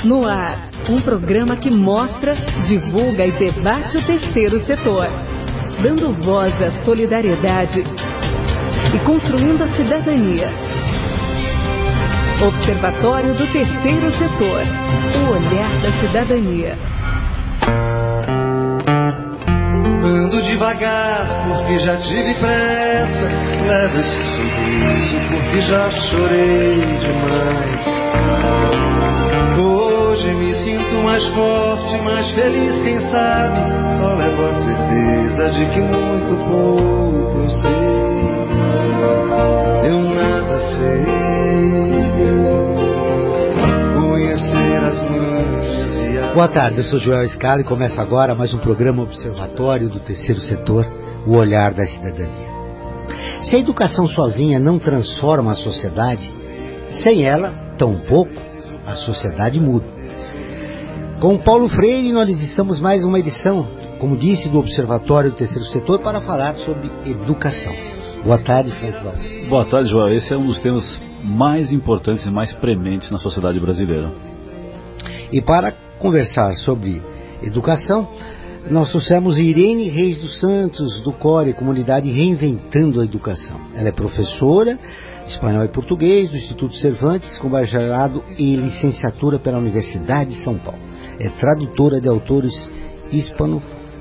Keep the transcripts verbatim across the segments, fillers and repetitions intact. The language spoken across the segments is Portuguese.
No ar, um programa que mostra, divulga e debate o terceiro setor, dando voz à solidariedade e construindo a cidadania. Observatório do Terceiro Setor, o olhar da cidadania. Ando devagar porque já tive pressa, levo esse sorriso porque já chorei demais. Hoje me sinto mais forte, mais feliz, quem sabe, só levo a certeza de que muito pouco eu sei. Eu nada sei. Conhecer as manchas e a... Boa tarde, eu sou Joel Scala e começa agora mais um programa Observatório do Terceiro Setor, o olhar da cidadania. Se a educação sozinha não transforma a sociedade, sem ela, tampouco, a sociedade muda. Com Paulo Freire, nós estamos mais uma edição, como disse, do Observatório do Terceiro Setor para falar sobre educação. Boa tarde, Frank. Boa tarde, Joel. Esse é um dos temas mais importantes e mais prementes na sociedade brasileira. E para conversar sobre educação, nós trouxemos Irene Reis dos Santos, do Core, Comunidade Reinventando a Educação. Ela é professora de espanhol e português do Instituto Cervantes, com bacharelado e licenciatura pela Universidade de São Paulo. É tradutora de autores hispano...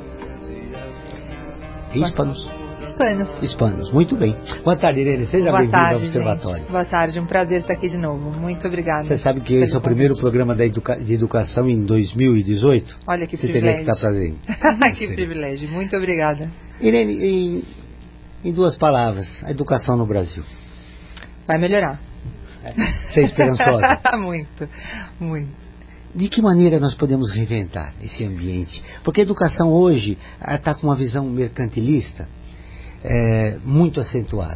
hispanos. Hispanos. Hispanos, muito bem. Boa tarde, Irene, seja bem-vinda ao Observatório. Gente. Boa tarde, um prazer estar aqui de novo. Muito obrigada. Você sabe que esse é o primeiro programa da educa... de educação em dois mil e dezoito? Olha que Você privilégio. Você teria que estar presente. Que privilégio, muito obrigada. Irene, em, em duas palavras, a educação no Brasil. Vai melhorar. Você é esperançosa? Muito, muito. De que maneira nós podemos reinventar esse ambiente? Porque a educação hoje está com uma visão mercantilista é, muito acentuada.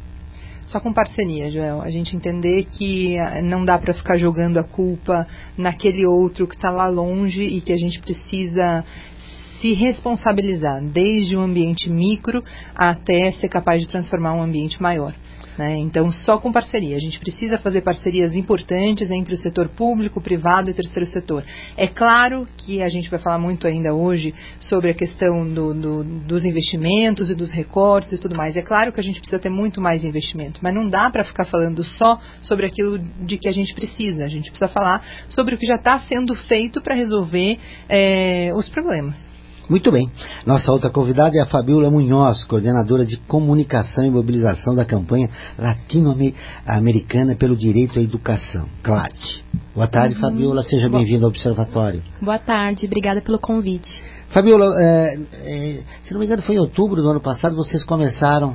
Só com parceria, Joel. A gente entender que não dá para ficar jogando a culpa naquele outro que está lá longe e que a gente precisa se responsabilizar, desde o ambiente micro até ser capaz de transformar um ambiente maior. Né? Então, só com parceria. A gente precisa fazer parcerias importantes entre o setor público, privado e terceiro setor. É claro que a gente vai falar muito ainda hoje sobre a questão do, do, dos investimentos e dos recortes e tudo mais. É claro que a gente precisa ter muito mais investimento, mas não dá para ficar falando só sobre aquilo de que a gente precisa. A gente precisa falar sobre o que já está sendo feito para resolver é, os problemas. Muito bem. Nossa outra convidada é a Fabiola Munhoz, coordenadora de comunicação e mobilização da campanha latino-americana pelo direito à educação, CLAD. Boa tarde, uhum. Fabiola, seja bem-vinda ao Observatório. Boa tarde, obrigada pelo convite. Fabiola, é, é, se não me engano foi em outubro do ano passado, vocês começaram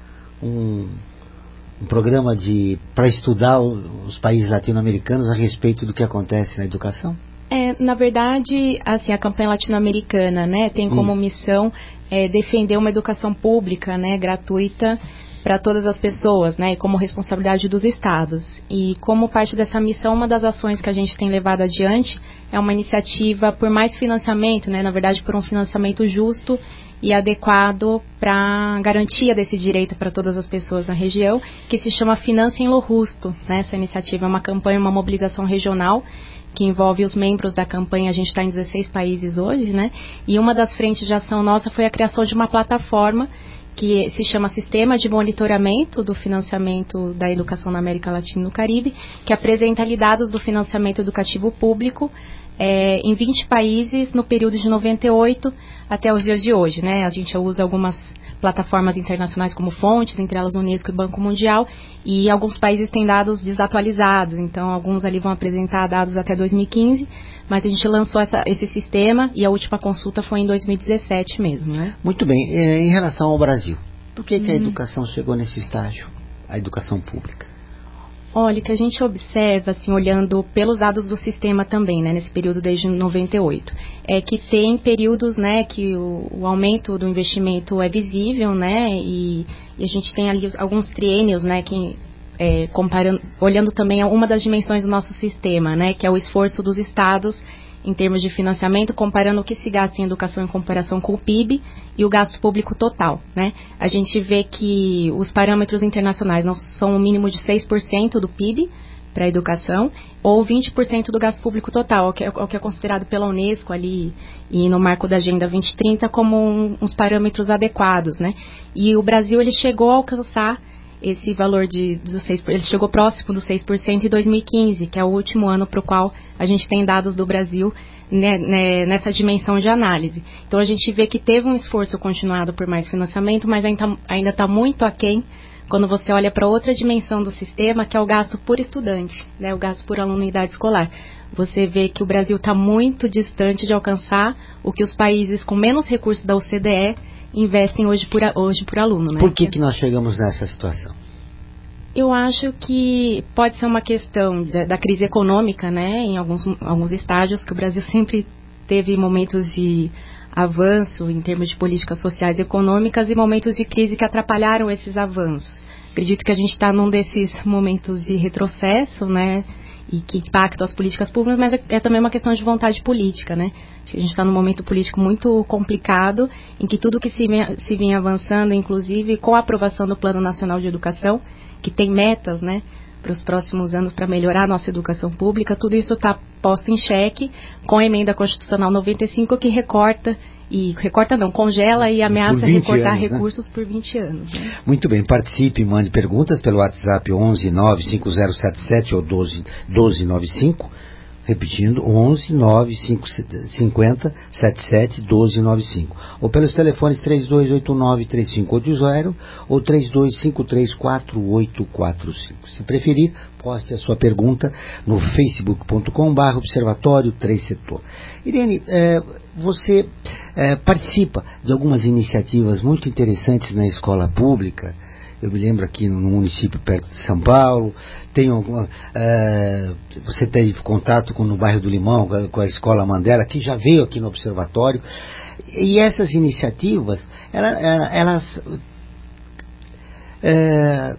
um, um programa de para estudar os países latino-americanos a respeito do que acontece na educação? É, na verdade, assim, a campanha latino-americana, né, tem como missão é, defender uma educação pública, né, gratuita para todas as pessoas, né, e como responsabilidade dos estados. E como parte dessa missão, uma das ações que a gente tem levado adiante é uma iniciativa por mais financiamento, né, na verdade por um financiamento justo e adequado para a garantia desse direito para todas as pessoas na região, que se chama Financem Lo Justo, né, essa iniciativa é uma campanha, uma mobilização regional que envolve os membros da campanha. A gente está em dezesseis países hoje, né? E uma das frentes de ação nossa foi a criação de uma plataforma que se chama Sistema de Monitoramento do Financiamento da Educação na América Latina e no Caribe, que apresenta ali dados do financiamento educativo público é, em vinte países no período de noventa e oito até os dias de hoje, né? A gente usa algumas plataformas internacionais como fontes, entre elas o Unesco e o Banco Mundial, e alguns países têm dados desatualizados, então alguns ali vão apresentar dados até dois mil e quinze, mas a gente lançou essa, esse sistema e a última consulta foi em dois mil e dezessete mesmo, né? Muito bem. Em relação ao Brasil, por que, hum. que a educação chegou nesse estágio, a educação pública? Olha, o que a gente observa, assim, olhando pelos dados do sistema também, né, nesse período desde noventa e oito, é que tem períodos, né, que o, o aumento do investimento é visível, né, e, e a gente tem ali alguns triênios, né, que, é, comparando, olhando também uma das dimensões do nosso sistema, né, que é o esforço dos estados em termos de financiamento, comparando o que se gasta em educação em comparação com o P I B e o gasto público total, né? A gente vê que os parâmetros internacionais não são o mínimo de seis por cento do P I B, para a educação, ou vinte por cento do gasto público total, o que, é, o que é considerado pela Unesco ali, e no marco da Agenda vinte e trinta, como um, uns parâmetros adequados, né? E o Brasil, ele chegou a alcançar esse valor de, dos seis por cento, ele chegou próximo dos seis por cento em dois mil e quinze, que é o último ano para o qual a gente tem dados do Brasil, né, né, nessa dimensão de análise. Então, a gente vê que teve um esforço continuado por mais financiamento, mas ainda está muito aquém quando você olha para outra dimensão do sistema, que é o gasto por estudante, né, o gasto por aluno em idade escolar. Você vê que o Brasil está muito distante de alcançar o que os países com menos recursos da O C D E investem hoje por, hoje por aluno. Né? Por que, que nós chegamos nessa situação? Eu acho que pode ser uma questão da, da crise econômica, né, em alguns, alguns estágios, que o Brasil sempre teve momentos de avanço em termos de políticas sociais e econômicas e momentos de crise que atrapalharam esses avanços. Acredito que a gente está num desses momentos de retrocesso, né, e que impactam as políticas públicas, mas é, é também uma questão de vontade política, né. A gente está num momento político muito complicado, em que tudo que se, se vinha avançando, inclusive com a aprovação do Plano Nacional de Educação, que tem metas, né, para os próximos anos para melhorar a nossa educação pública, tudo isso está posto em xeque com a emenda constitucional noventa e cinco, que recorta, e recorta não, congela e ameaça recortar anos, recursos, né, por vinte anos. Né? Muito bem, participe, mande perguntas pelo WhatsApp onze nove cinco zero sete sete ou doze nove cinco, repetindo, onze nove cinco zero sete sete doze nove cinco, ou pelos telefones três dois oito nove três cinco oito zero ou três dois cinco três quatro oito quatro cinco. Se preferir, poste a sua pergunta no facebook ponto com barra observatório três setor. Irene, é, você é, participa de algumas iniciativas muito interessantes na escola pública. Eu me lembro aqui no município perto de São Paulo, tem alguma, é, você teve contato com, no bairro do Limão, com a Escola Mandela, que já veio aqui no Observatório. E essas iniciativas, elas, elas é,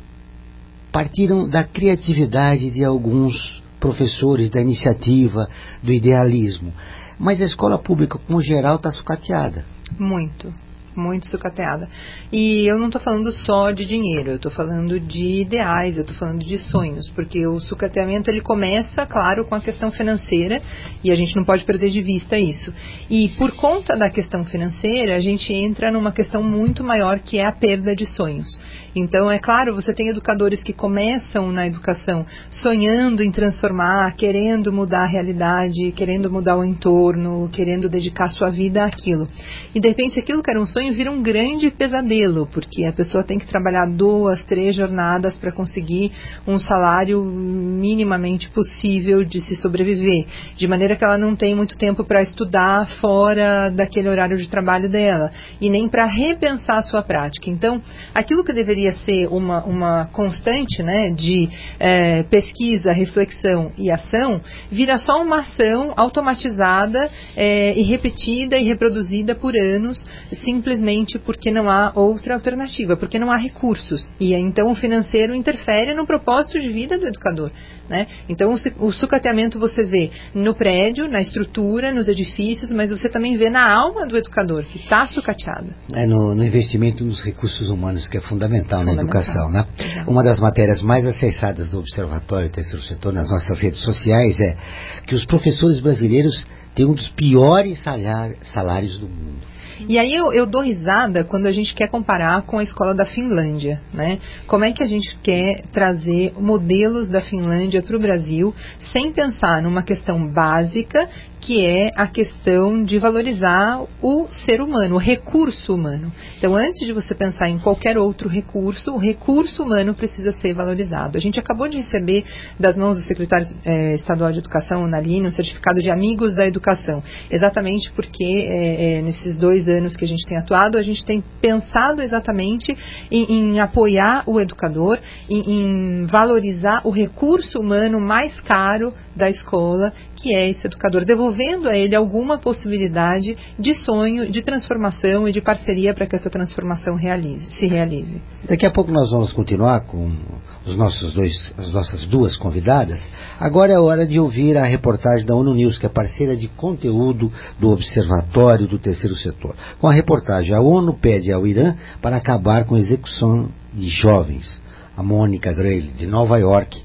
partiram da criatividade de alguns professores, da iniciativa, do idealismo. Mas a escola pública, como geral, está sucateada. Muito. Muito sucateada. E eu não estou falando só de dinheiro, eu estou falando de ideais, eu estou falando de sonhos, porque o sucateamento, ele começa, claro, com a questão financeira, e a gente não pode perder de vista isso. E por conta da questão financeira, a gente entra numa questão muito maior, que é a perda de sonhos. Então, é claro, você tem educadores que começam na educação sonhando em transformar, querendo mudar a realidade, querendo mudar o entorno, querendo dedicar sua vida àquilo. E de repente aquilo que era um sonho vira um grande pesadelo, porque a pessoa tem que trabalhar duas, três jornadas para conseguir um salário minimamente possível de se sobreviver, de maneira que ela não tem muito tempo para estudar fora daquele horário de trabalho dela, e nem para repensar a sua prática. Então, aquilo que deveria ser uma, uma constante, né, de é, pesquisa, reflexão e ação, vira só uma ação automatizada é, e repetida e reproduzida por anos, simplesmente porque não há outra alternativa, porque não há recursos. E então o financeiro interfere no propósito de vida do educador, né? Então o, o sucateamento você vê no prédio, na estrutura, nos edifícios, mas você também vê na alma do educador, que está sucateada. É no, no investimento nos recursos humanos, que é fundamental, fundamental. na educação, né? Exato. Uma das matérias mais acessadas do Observatório Terceiro Setor nas nossas redes sociais é que os professores brasileiros têm um dos piores salários, salários do mundo. E aí eu, eu dou risada quando a gente quer comparar com a escola da Finlândia, né? Como é que a gente quer trazer modelos da Finlândia para o Brasil sem pensar numa questão básica, que é a questão de valorizar o ser humano, o recurso humano. Então, antes de você pensar em qualquer outro recurso, o recurso humano precisa ser valorizado. A gente acabou de receber das mãos do secretário eh, estadual de Educação, Nalini, um certificado de Amigos da Educação, exatamente porque eh, eh, nesses dois anos que a gente tem atuado, a gente tem pensado exatamente em, em apoiar o educador, em, em valorizar o recurso humano mais caro da escola, que é esse educador, devolvendo a ele alguma possibilidade de sonho, de transformação e de parceria para que essa transformação realize, se realize. Daqui a pouco nós vamos continuar com os nossos dois, as nossas duas convidadas. Agora é hora de ouvir a reportagem da ONU News, que é parceira de conteúdo do Observatório do Terceiro Setor. Com a reportagem, a ONU pede ao Irã para acabar com a execução de jovens. A Mônica Grayle, de Nova York,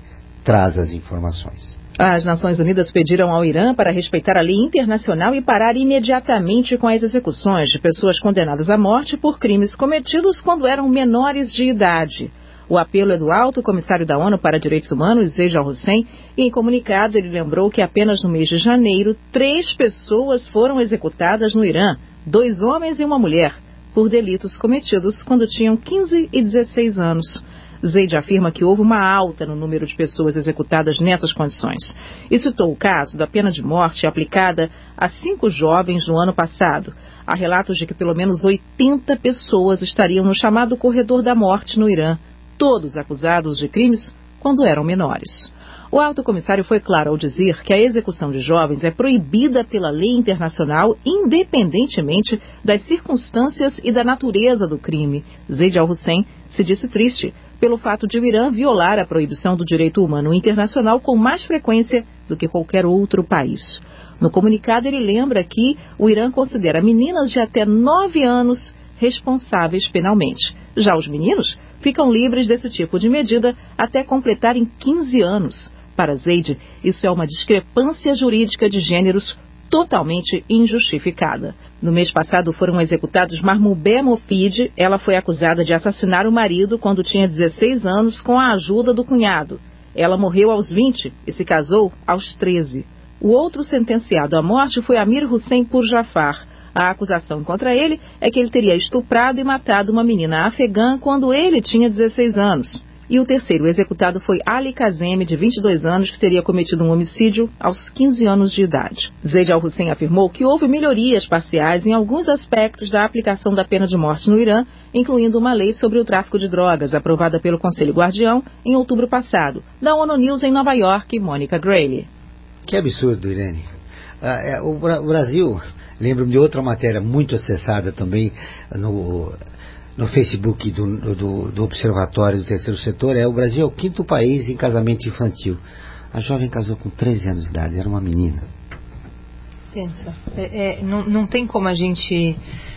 traz as informações. As Nações Unidas pediram ao Irã para respeitar a lei internacional e parar imediatamente com as execuções de pessoas condenadas à morte por crimes cometidos quando eram menores de idade. O apelo é do Alto Comissário da ONU para Direitos Humanos, Zeid Al-Hussein, e em comunicado ele lembrou que apenas no mês de janeiro, três pessoas foram executadas no Irã, dois homens e uma mulher, por delitos cometidos quando tinham quinze e dezesseis anos. Zeid afirma que houve uma alta no número de pessoas executadas nessas condições e citou o caso da pena de morte aplicada a cinco jovens no ano passado. Há relatos de que pelo menos oitenta pessoas estariam no chamado corredor da morte no Irã, todos acusados de crimes quando eram menores. O alto comissário foi claro ao dizer que a execução de jovens é proibida pela lei internacional, independentemente das circunstâncias e da natureza do crime. Zeid Al-Hussein se disse triste pelo fato de o Irã violar a proibição do direito humano internacional com mais frequência do que qualquer outro país. No comunicado, ele lembra que o Irã considera meninas de até nove anos responsáveis penalmente. Já os meninos ficam livres desse tipo de medida até completarem quinze anos. Para Zeid, isso é uma discrepância jurídica de gêneros totalmente injustificada. No mês passado foram executados Mahmoubeh Mofid. Ela foi acusada de assassinar o marido quando tinha dezesseis anos com a ajuda do cunhado. Ela morreu aos vinte e se casou aos treze. O outro sentenciado à morte foi Amir Hussein Purjafar. A acusação contra ele é que ele teria estuprado e matado uma menina afegã quando ele tinha dezesseis anos. E o terceiro executado foi Ali Kazemi, de vinte e dois anos, que teria cometido um homicídio aos quinze anos de idade. Zeid Al-Hussein afirmou que houve melhorias parciais em alguns aspectos da aplicação da pena de morte no Irã, incluindo uma lei sobre o tráfico de drogas, aprovada pelo Conselho Guardião em outubro passado. Da ONU News em Nova York, Mônica Grayle. Que absurdo, Irene. Ah, é, o, Bra- o Brasil, lembro-me de outra matéria muito acessada também no... no Facebook do, do, do Observatório do Terceiro Setor, é o Brasil é o quinto país em casamento infantil. A jovem casou com treze anos de idade, era uma menina. Pensa, é, é, não, não tem como a gente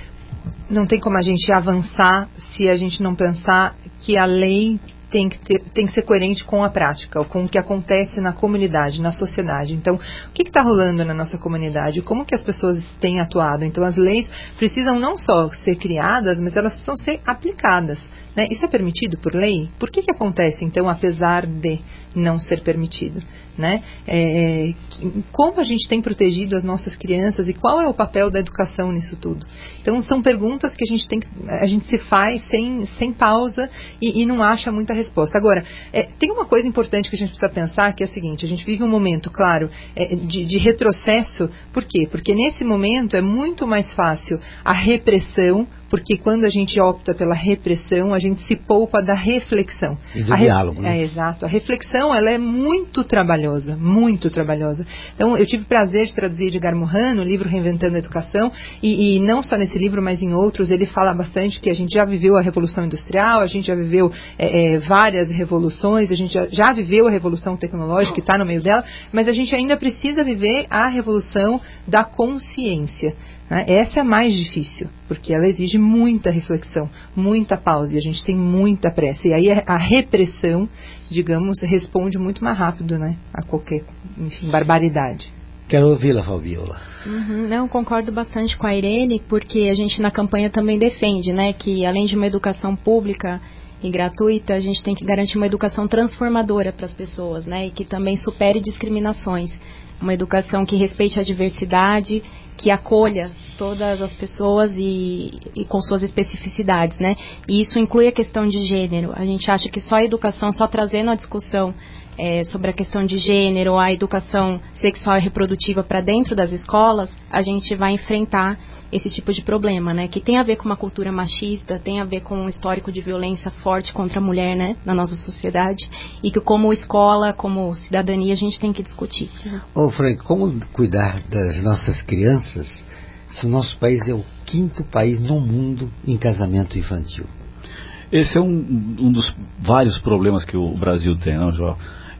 não tem como a gente avançar se a gente não pensar que a lei tem que, ter, tem que ser coerente com a prática, com o que acontece na comunidade, na sociedade. Então, o que está rolando na nossa comunidade? Como que as pessoas têm atuado? Então, as leis precisam não só ser criadas, mas elas precisam ser aplicadas. Né? Isso é permitido por lei? Por que que acontece, então, apesar de não ser permitido? Né? É, como a gente tem protegido as nossas crianças e qual é o papel da educação nisso tudo? Então, são perguntas que a gente, tem, a gente se faz sem, sem pausa e, e não acha muita resposta. Agora, é, tem uma coisa importante que a gente precisa pensar, que é a seguinte: a gente vive um momento, claro, é, de, de retrocesso. Por quê? Porque nesse momento é muito mais fácil a repressão, porque quando a gente opta pela repressão, a gente se poupa da reflexão. E do a diálogo, re... né? É, exato. A reflexão, ela é muito trabalhosa, muito trabalhosa. Então, eu tive o prazer de traduzir Edgar Morin no livro Reinventando a Educação, e, e não só nesse livro, mas em outros, ele fala bastante que a gente já viveu a Revolução Industrial, a gente já viveu é, é, várias revoluções, a gente já, já viveu a Revolução Tecnológica, que está no meio dela, mas a gente ainda precisa viver a Revolução da Consciência. Essa é a mais difícil, porque ela exige muita reflexão, muita pausa, e a gente tem muita pressa. E aí a repressão, digamos, responde muito mais rápido, né, a qualquer, enfim, barbaridade. Quero ouvi-la, Fabiola. Uhum, não, concordo bastante com a Irene, porque a gente na campanha também defende, né, que além de uma educação pública e gratuita, a gente tem que garantir uma educação transformadora para as pessoas, né, e que também supere discriminações. Uma educação que respeite a diversidade, que acolha todas as pessoas e, e com suas especificidades, né? E isso inclui a questão de gênero. A gente acha que só a educação, só trazendo a discussão é, sobre a questão de gênero, a educação sexual e reprodutiva para dentro das escolas, a gente vai enfrentar esse tipo de problema, né? Que tem a ver com uma cultura machista, tem a ver com um histórico de violência forte contra a mulher, né? Na nossa sociedade. E que como escola, como cidadania, a gente tem que discutir. Ô, Frank, como cuidar das nossas crianças se o nosso país é o quinto país no mundo em casamento infantil? Esse é um, um dos vários problemas que o Brasil tem, não, João?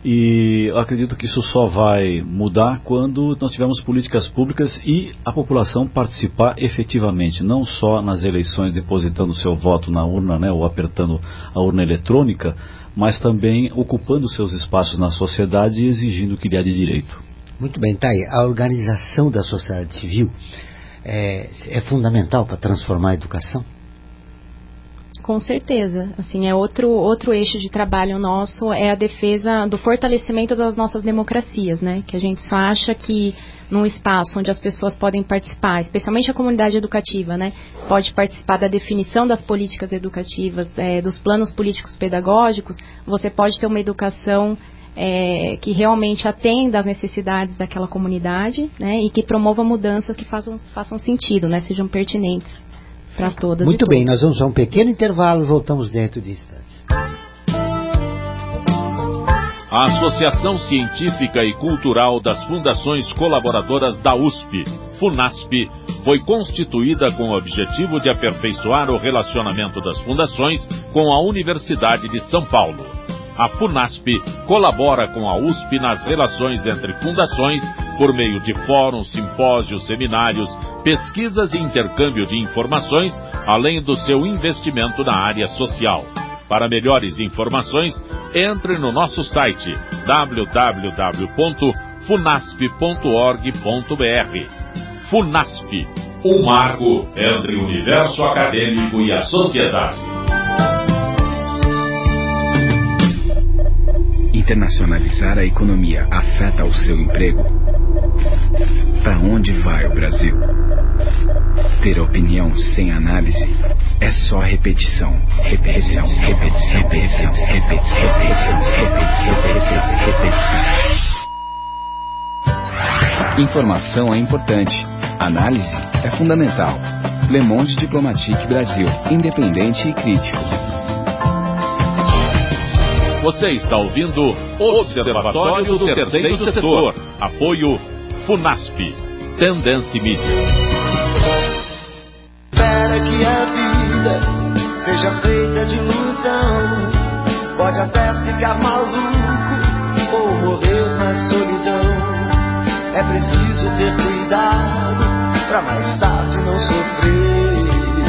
E eu acredito que isso só vai mudar quando nós tivermos políticas públicas e a população participar efetivamente, não só nas eleições depositando seu voto na urna, né, ou apertando a urna eletrônica, mas também ocupando seus espaços na sociedade e exigindo o que lhe há de direito. Muito bem, tá aí. A organização da sociedade civil é, é fundamental para transformar a educação? Com certeza, assim, é outro, outro eixo de trabalho nosso, é a defesa do fortalecimento das nossas democracias, né, que a gente só acha que num espaço onde as pessoas podem participar, especialmente a comunidade educativa, né, pode participar da definição das políticas educativas, é, dos planos políticos pedagógicos, você pode ter uma educação é, que realmente atenda às necessidades daquela comunidade, né, e que promova mudanças que façam, façam sentido, né, sejam pertinentes para todas. Muito e bem, todos. nós vamos a um pequeno intervalo e voltamos dentro de instantes. A Associação Científica e Cultural das Fundações Colaboradoras da U S P, FUNASP, foi constituída com o objetivo de aperfeiçoar o relacionamento das fundações com a Universidade de São Paulo. A FUNASP colabora com a U S P nas relações entre fundações por meio de fóruns, simpósios, seminários, pesquisas e intercâmbio de informações, além do seu investimento na área social. Para melhores informações, entre no nosso site w w w ponto funasp ponto org ponto b r. FUNASP, um marco entre o universo acadêmico e a sociedade. Internacionalizar a economia afeta o seu emprego? Para onde vai o Brasil? Ter opinião sem análise é só repetição, repetição, repetição, repetição, repetição, repetição, repetição, repetição. Informação é importante, análise é fundamental. Le Monde Diplomatique Brasil, independente e crítico. Você está ouvindo o Observatório do Terceiro Setor. Apoio FUNASP. Tendência Mídia. Espera que a vida seja feita de ilusão. Pode até ficar maluco ou morrer na solidão. É preciso ter cuidado pra mais tarde não sofrer.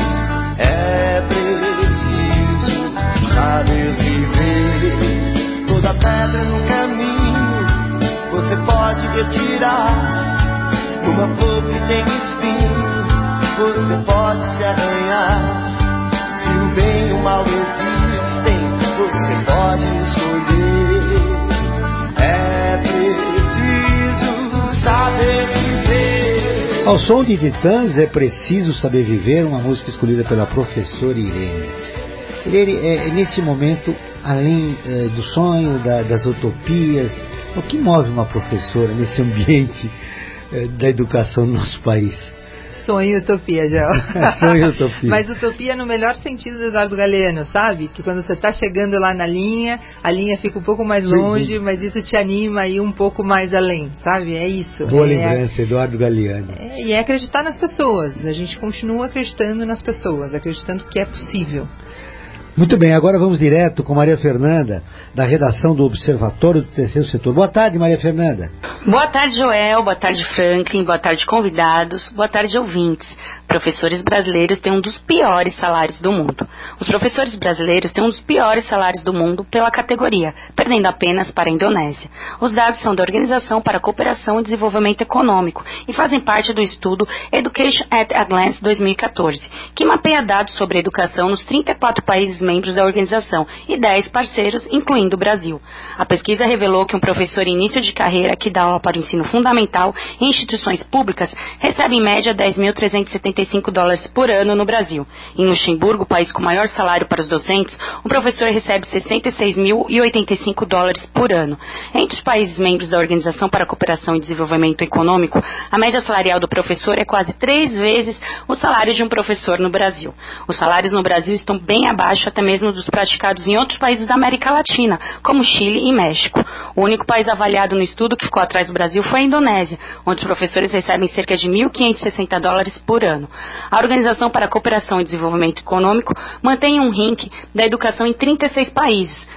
É preciso saber viver. Toda pedra no caminho você pode retirar. Numa flor que tem espinho você pode se arranhar. Se o bem e o mal existem, você pode escolher. É preciso saber viver. Ao som de Titãs, É Preciso Saber Viver, uma música escolhida pela professora Irene. Irene, é, nesse momento, além é, do sonho, da, das utopias, o que move uma professora nesse ambiente é, da educação no nosso país? Sonho e utopia, Gel. Sonho e utopia. Mas utopia no melhor sentido do Eduardo Galeano, sabe? Que quando você está chegando lá na linha, a linha fica um pouco mais longe, sim, sim. Mas isso te anima a ir um pouco mais além, sabe? É isso. Boa é, lembrança, Eduardo Galeano. É, e é acreditar nas pessoas. A gente continua acreditando nas pessoas, acreditando que é possível. Muito bem, agora vamos direto com Maria Fernanda, da redação do Observatório do Terceiro Setor. Boa tarde, Maria Fernanda. Boa tarde, Joel. Boa tarde, Franklin. Boa tarde, convidados. Boa tarde, ouvintes. Professores brasileiros têm um dos piores salários do mundo. Os professores brasileiros têm um dos piores salários do mundo pela categoria, perdendo apenas para a Indonésia. Os dados são da Organização para a Cooperação e Desenvolvimento Econômico e fazem parte do estudo Education at a Glance dois mil e quatorze, que mapeia dados sobre a educação nos trinta e quatro países membros da organização e dez parceiros, incluindo o Brasil. A pesquisa revelou que um professor em início de carreira que dá aula para o ensino fundamental em instituições públicas recebe em média dez mil trezentos e setenta e cinco dólares por ano no Brasil. Em Luxemburgo, o país com maior salário para os docentes, o professor recebe sessenta e seis mil e oitenta e cinco dólares por ano. Entre os países membros da Organização para a Cooperação e Desenvolvimento Econômico, a média salarial do professor é quase três vezes o salário de um professor no Brasil. Os salários no Brasil estão bem abaixo até mesmo dos praticados em outros países da América Latina, como Chile e México. O único país avaliado no estudo que ficou atrás do Brasil foi a Indonésia, onde os professores recebem cerca de mil quinhentos e sessenta dólares por ano. A Organização para a Cooperação e Desenvolvimento Econômico mantém um ranking da educação em trinta e seis países,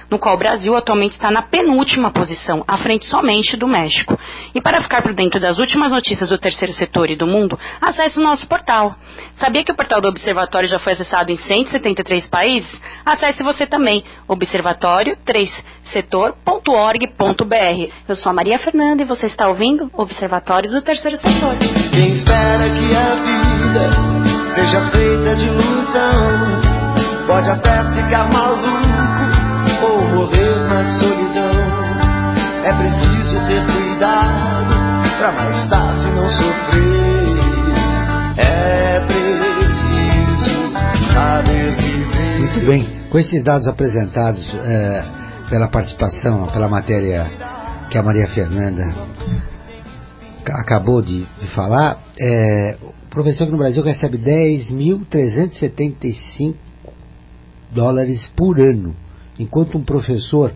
no qual o Brasil atualmente está na penúltima posição, à frente somente do México. E para ficar por dentro das últimas notícias do terceiro setor e do mundo, acesse o nosso portal. Sabia que o portal do Observatório já foi acessado em cento e setenta e três países? Acesse você também, observatório três setor ponto org ponto br. Eu sou a Maria Fernanda e você está ouvindo Observatório do Terceiro Setor. Quem espera que a vida seja feita de ilusão pode até ficar maluco ou morrer na solidão. É preciso ter cuidado pra mais tarde não sofrer. É preciso saber viver. Muito bem, com esses dados apresentados é, pela participação, pela matéria que a Maria Fernanda acabou de, de falar, é, o professor que no Brasil recebe dez mil trezentos e setenta e cinco dólares por ano, enquanto um professor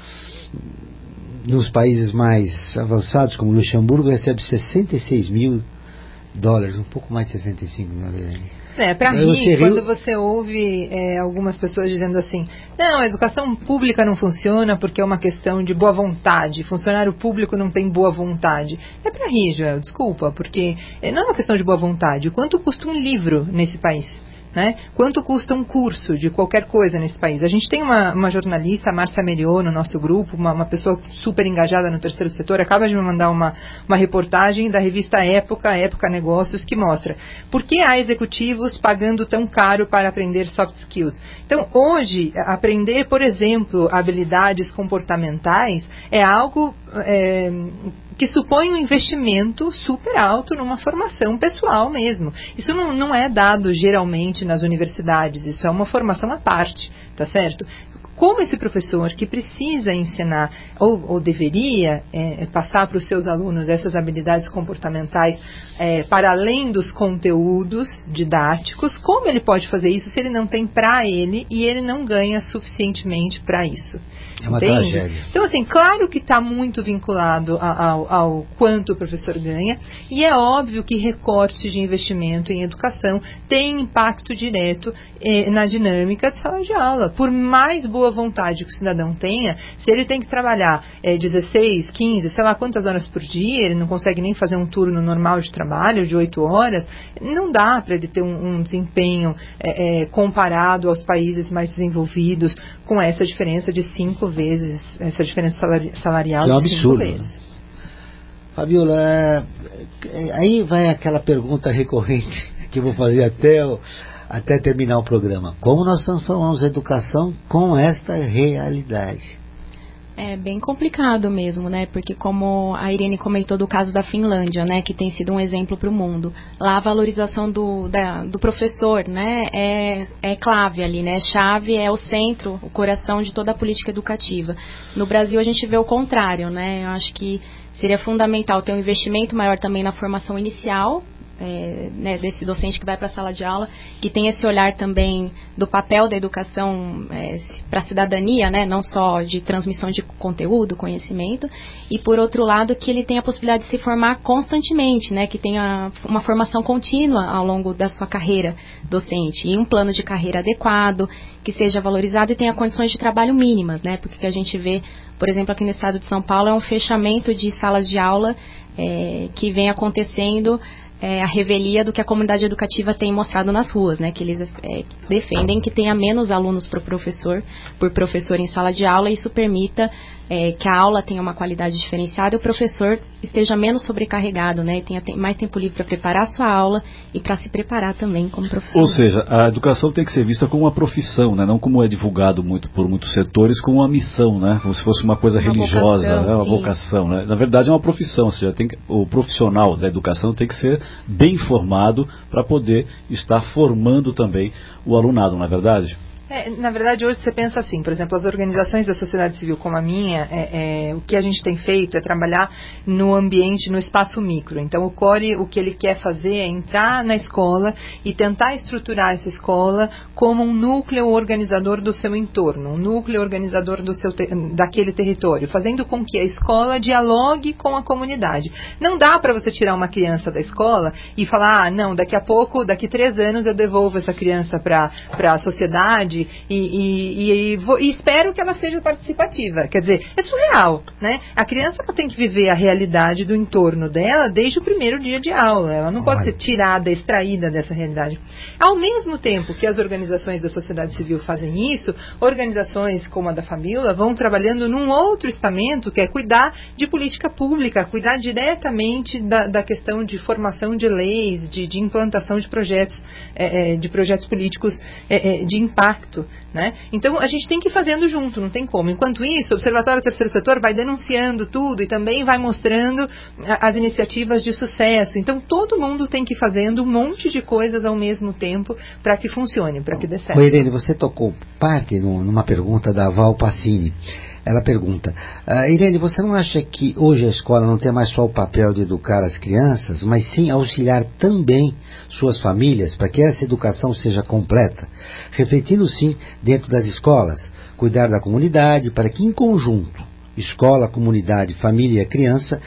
nos países mais avançados, como Luxemburgo, recebe sessenta e seis mil dólares, um pouco mais de sessenta e cinco mil. É, para rir, você quando você ouve é, algumas pessoas dizendo assim, não, a educação pública não funciona porque é uma questão de boa vontade, funcionário público não tem boa vontade. É para rir, Joel, desculpa, porque não é uma questão de boa vontade. Quanto custa um livro nesse país? Né? Quanto custa um curso de qualquer coisa nesse país? A gente tem uma, uma jornalista, a Márcia Meriot, no nosso grupo, uma, uma pessoa super engajada no terceiro setor, acaba de me mandar uma, uma reportagem da revista Época, Época Negócios, que mostra por que há executivos pagando tão caro para aprender soft skills. Então, hoje, aprender, por exemplo, habilidades comportamentais é algo... É, que supõe um investimento super alto numa formação pessoal mesmo. Isso não, não é dado geralmente nas universidades, isso é uma formação à parte, tá certo? Como esse professor que precisa ensinar, ou, ou deveria é, passar para os seus alunos essas habilidades comportamentais é, para além dos conteúdos didáticos, como ele pode fazer isso se ele não tem para ele e ele não ganha suficientemente para isso? É uma Entende? tragédia. Então, assim, claro que está muito vinculado ao, ao quanto o professor ganha, e é óbvio que recorte de investimento em educação tem impacto direto eh, na dinâmica de sala de aula. Por mais boa vontade que o cidadão tenha, se ele tem que trabalhar eh, dezesseis, quinze, sei lá quantas horas por dia, ele não consegue nem fazer um turno normal de trabalho de oito horas, não dá para ele ter um, um desempenho eh, eh, comparado aos países mais desenvolvidos com essa diferença de cinco vezes, essa diferença salari salarial que é um de absurdo, cinco vezes. Fabiola, é, aí vai aquela pergunta recorrente que eu vou fazer até, o, até terminar o programa. Como nós transformamos a educação com esta realidade? É bem complicado mesmo, né? Porque como a Irene comentou do caso da Finlândia, né? Que tem sido um exemplo para o mundo. Lá a valorização do, da, do professor, né? É, é clave ali, né? Chave, é o centro, o coração de toda a política educativa. No Brasil a gente vê o contrário, né? Eu acho que seria fundamental ter um investimento maior também na formação inicial, É, né, desse docente que vai para a sala de aula, que tem esse olhar também do papel da educação é, para a cidadania, né, não só de transmissão de conteúdo, conhecimento, e por outro lado que ele tenha a possibilidade de se formar constantemente, né, que tenha uma formação contínua ao longo da sua carreira docente, e um plano de carreira adequado, que seja valorizado e tenha condições de trabalho mínimas, né, porque o que a gente vê, por exemplo, aqui no estado de São Paulo é um fechamento de salas de aula é, que vem acontecendo É, a revelia do que a comunidade educativa tem mostrado nas ruas, né? Que eles é, defendem que tenha menos alunos por professor, por professor em sala de aula, e isso permita é, que a aula tenha uma qualidade diferenciada e o professor esteja menos sobrecarregado, né? E tenha mais tempo livre para preparar a sua aula e para se preparar também como professor. Ou seja, a educação tem que ser vista como uma profissão, né? Não como é divulgado muito por muitos setores, como uma missão, né? Como se fosse uma coisa uma religiosa, vocação, né? Uma sim. vocação, né? Na verdade é uma profissão, ou seja, tem que, o profissional da educação tem que ser bem informado para poder estar formando também o alunado, não é verdade? É, na verdade, hoje você pensa assim, por exemplo, as organizações da sociedade civil como a minha, é, é, o que a gente tem feito é trabalhar no ambiente, no espaço micro. Então, o Core, o que ele quer fazer é entrar na escola e tentar estruturar essa escola como um núcleo organizador do seu entorno, um núcleo organizador do seu te- daquele território, fazendo com que a escola dialogue com a comunidade. Não dá para você tirar uma criança da escola e falar, ah, não, daqui a pouco, daqui a três anos eu devolvo essa criança para a sociedade sociedade e, e, e, vou, e espero que ela seja participativa. Quer dizer, é surreal, né? A criança ela tem que viver a realidade do entorno dela desde o primeiro dia de aula. Ela não pode ser tirada, extraída dessa realidade. Ao mesmo tempo que as organizações da sociedade civil fazem isso, organizações como a da Fabíola vão trabalhando num outro estamento, que é cuidar de política pública, cuidar diretamente da, da questão de formação de leis, de, de implantação de projetos, é, é, de projetos políticos é, é, de impacto, né? Então a gente tem que ir fazendo junto, não tem como. Enquanto isso, o Observatório do Terceiro Setor vai denunciando tudo e também vai mostrando a, as iniciativas de sucesso. Então todo mundo tem que ir fazendo um monte de coisas ao mesmo tempo para que funcione, para que dê certo. Ô, Irene, você tocou parte no, numa pergunta da Val Passini. Ela pergunta, ah, Irene, você não acha que hoje a escola não tem mais só o papel de educar as crianças, mas sim auxiliar também suas famílias para que essa educação seja completa? Refletindo sim dentro das escolas, cuidar da comunidade para que em conjunto, escola, comunidade, família e criança,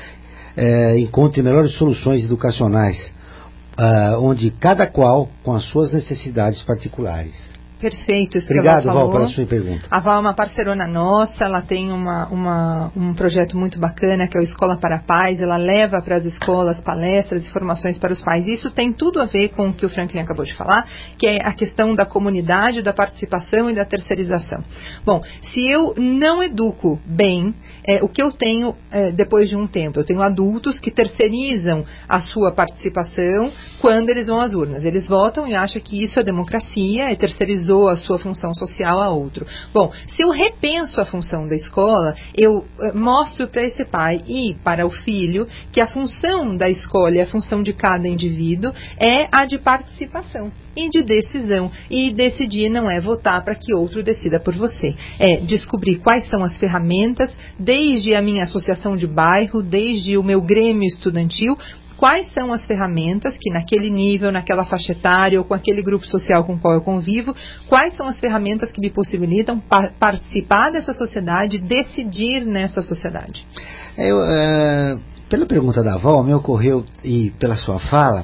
eh, encontrem melhores soluções educacionais, ah, onde cada qual com as suas necessidades particulares. Perfeito, isso Obrigado, que a Val falou. Val, pela sua pergunta. A Val é uma parceirona nossa, ela tem uma, uma, um projeto muito bacana, que é o Escola para a Paz. Ela leva para as escolas palestras e formações para os pais. Isso tem tudo a ver com o que o Franklin acabou de falar, que é a questão da comunidade, da participação e da terceirização. Bom, se eu não educo bem, é, o que eu tenho é, depois de um tempo? Eu tenho adultos que terceirizam a sua participação quando eles vão às urnas. Eles votam e acham que isso é democracia, é terceirizar a sua função social a outro. Bom, se eu repenso a função da escola, eu uh, mostro para esse pai e para o filho que a função da escola e a função de cada indivíduo é a de participação e de decisão. E decidir não é votar para que outro decida por você. É descobrir quais são as ferramentas, desde a minha associação de bairro, desde o meu grêmio estudantil, quais são as ferramentas que naquele nível, naquela faixa etária ou com aquele grupo social com o qual eu convivo, quais são as ferramentas que me possibilitam pa- participar dessa sociedade, decidir nessa sociedade. Eu, uh, pela pergunta da Val, me ocorreu, e pela sua fala,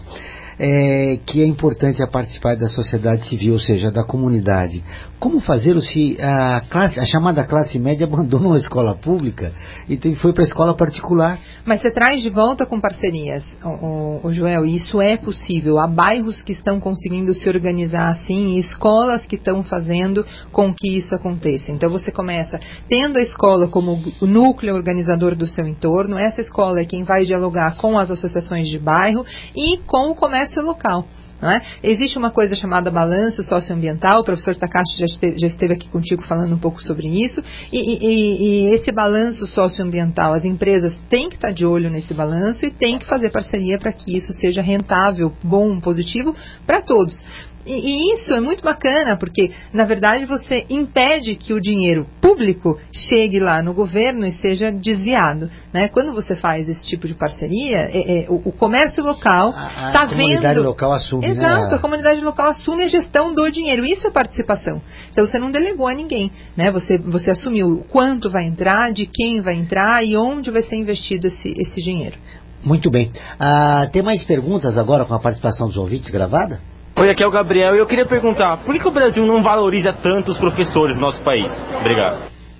é, que é importante a participar da sociedade civil, ou seja, da comunidade. Como fazer se a, classe, a chamada classe média abandonou a escola pública e tem, foi para a escola particular? Mas você traz de volta com parcerias, o, o, o Joel, e isso é possível. Há bairros que estão conseguindo se organizar assim, e escolas que estão fazendo com que isso aconteça. Então você começa tendo a escola como o núcleo organizador do seu entorno. Essa escola é quem vai dialogar com as associações de bairro e com o comércio local. Não é? Existe uma coisa chamada balanço socioambiental, o professor Takashi já esteve, já esteve aqui contigo falando um pouco sobre isso, e, e, e esse balanço socioambiental, as empresas têm que estar de olho nesse balanço e têm que fazer parceria para que isso seja rentável, bom, positivo para todos. E, e isso é muito bacana, porque, na verdade, você impede que o dinheiro público chegue lá no governo e seja desviado. Né? Quando você faz esse tipo de parceria, é, é, o, o comércio local está vendo... A comunidade local assume, Exato, né? a comunidade local assume a gestão do dinheiro. Isso é participação. Então, você não delegou a ninguém. Né? Você, você assumiu quanto vai entrar, de quem vai entrar e onde vai ser investido esse, esse dinheiro. Muito bem. Ah, tem mais perguntas agora com a participação dos ouvintes gravada? Oi, aqui é o Gabriel e eu queria perguntar, por que o Brasil não valoriza tanto os professores no nosso país? Obrigado.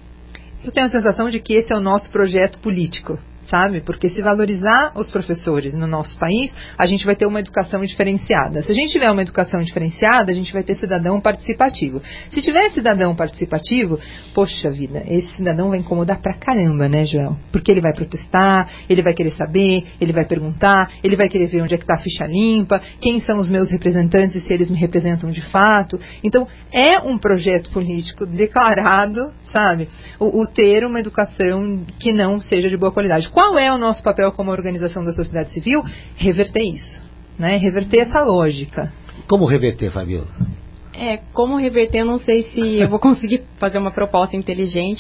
Eu tenho a sensação de que esse é o nosso projeto político, sabe? Porque se valorizar os professores no nosso país, a gente vai ter uma educação diferenciada. Se a gente tiver uma educação diferenciada, a gente vai ter cidadão participativo. Se tiver cidadão participativo, poxa vida, esse cidadão vai incomodar pra caramba, né, Joel? Porque ele vai protestar, ele vai querer saber, ele vai perguntar, ele vai querer ver onde é que tá a ficha limpa, quem são os meus representantes e se eles me representam de fato. Então, é um projeto político declarado, sabe? O, o ter uma educação que não seja de boa qualidade. Qual é o nosso papel como organização da sociedade civil? Reverter isso, né? Reverter essa lógica. Como reverter, Fabíola? É, como reverter, eu não sei se eu vou conseguir fazer uma proposta inteligente,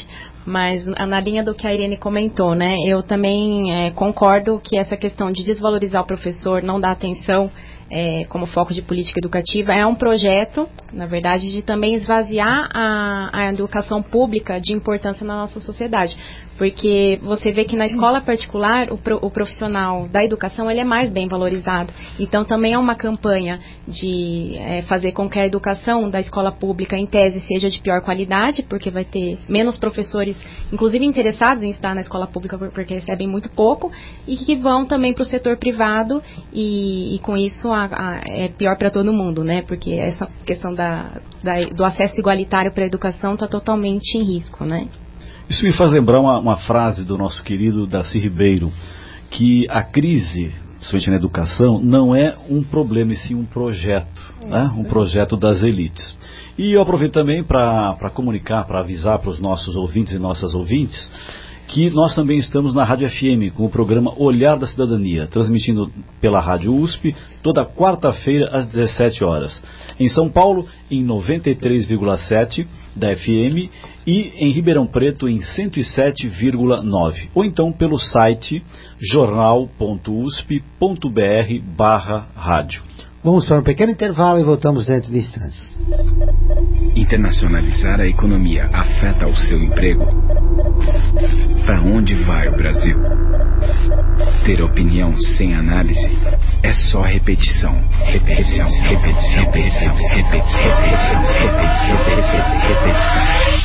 Mas na linha do que a Irene comentou, né, eu também é, concordo que essa questão de desvalorizar o professor, não dar atenção é, como foco de política educativa, é um projeto, na verdade, de também esvaziar a, a educação pública de importância na nossa sociedade. Porque você vê que na escola particular, o, pro, o profissional da educação, ele é mais bem valorizado. Então, também é uma campanha de é, fazer com que a educação da escola pública, em tese, seja de pior qualidade, porque vai ter menos professores, inclusive interessados em estar na escola pública, porque recebem muito pouco, e que vão também para o setor privado, e, e com isso a, a, é pior para todo mundo, né? Porque essa questão da, da, do acesso igualitário para a educação está totalmente em risco, né? Isso me faz lembrar uma, uma frase do nosso querido Darcy Ribeiro, que a crise, principalmente na educação, não é um problema, e sim um projeto, né? Um projeto das elites. E eu aproveito também para comunicar, para avisar para os nossos ouvintes e nossas ouvintes, que nós também estamos na Rádio F M com o programa Olhar da Cidadania, transmitindo pela Rádio U S P toda quarta-feira às dezessete horas. Em São Paulo, em noventa e três vírgula sete da F M e em Ribeirão Preto em cento e sete vírgula nove. Ou então pelo site jornal ponto usp ponto br barra rádio. Vamos para um pequeno intervalo e voltamos dentro de instantes. Internacionalizar a economia afeta o seu emprego? Para onde vai o Brasil? Ter opinião sem análise é só repetição, repetição, repetição, repetição, repetição, repetição, repetição, repetição, repetição.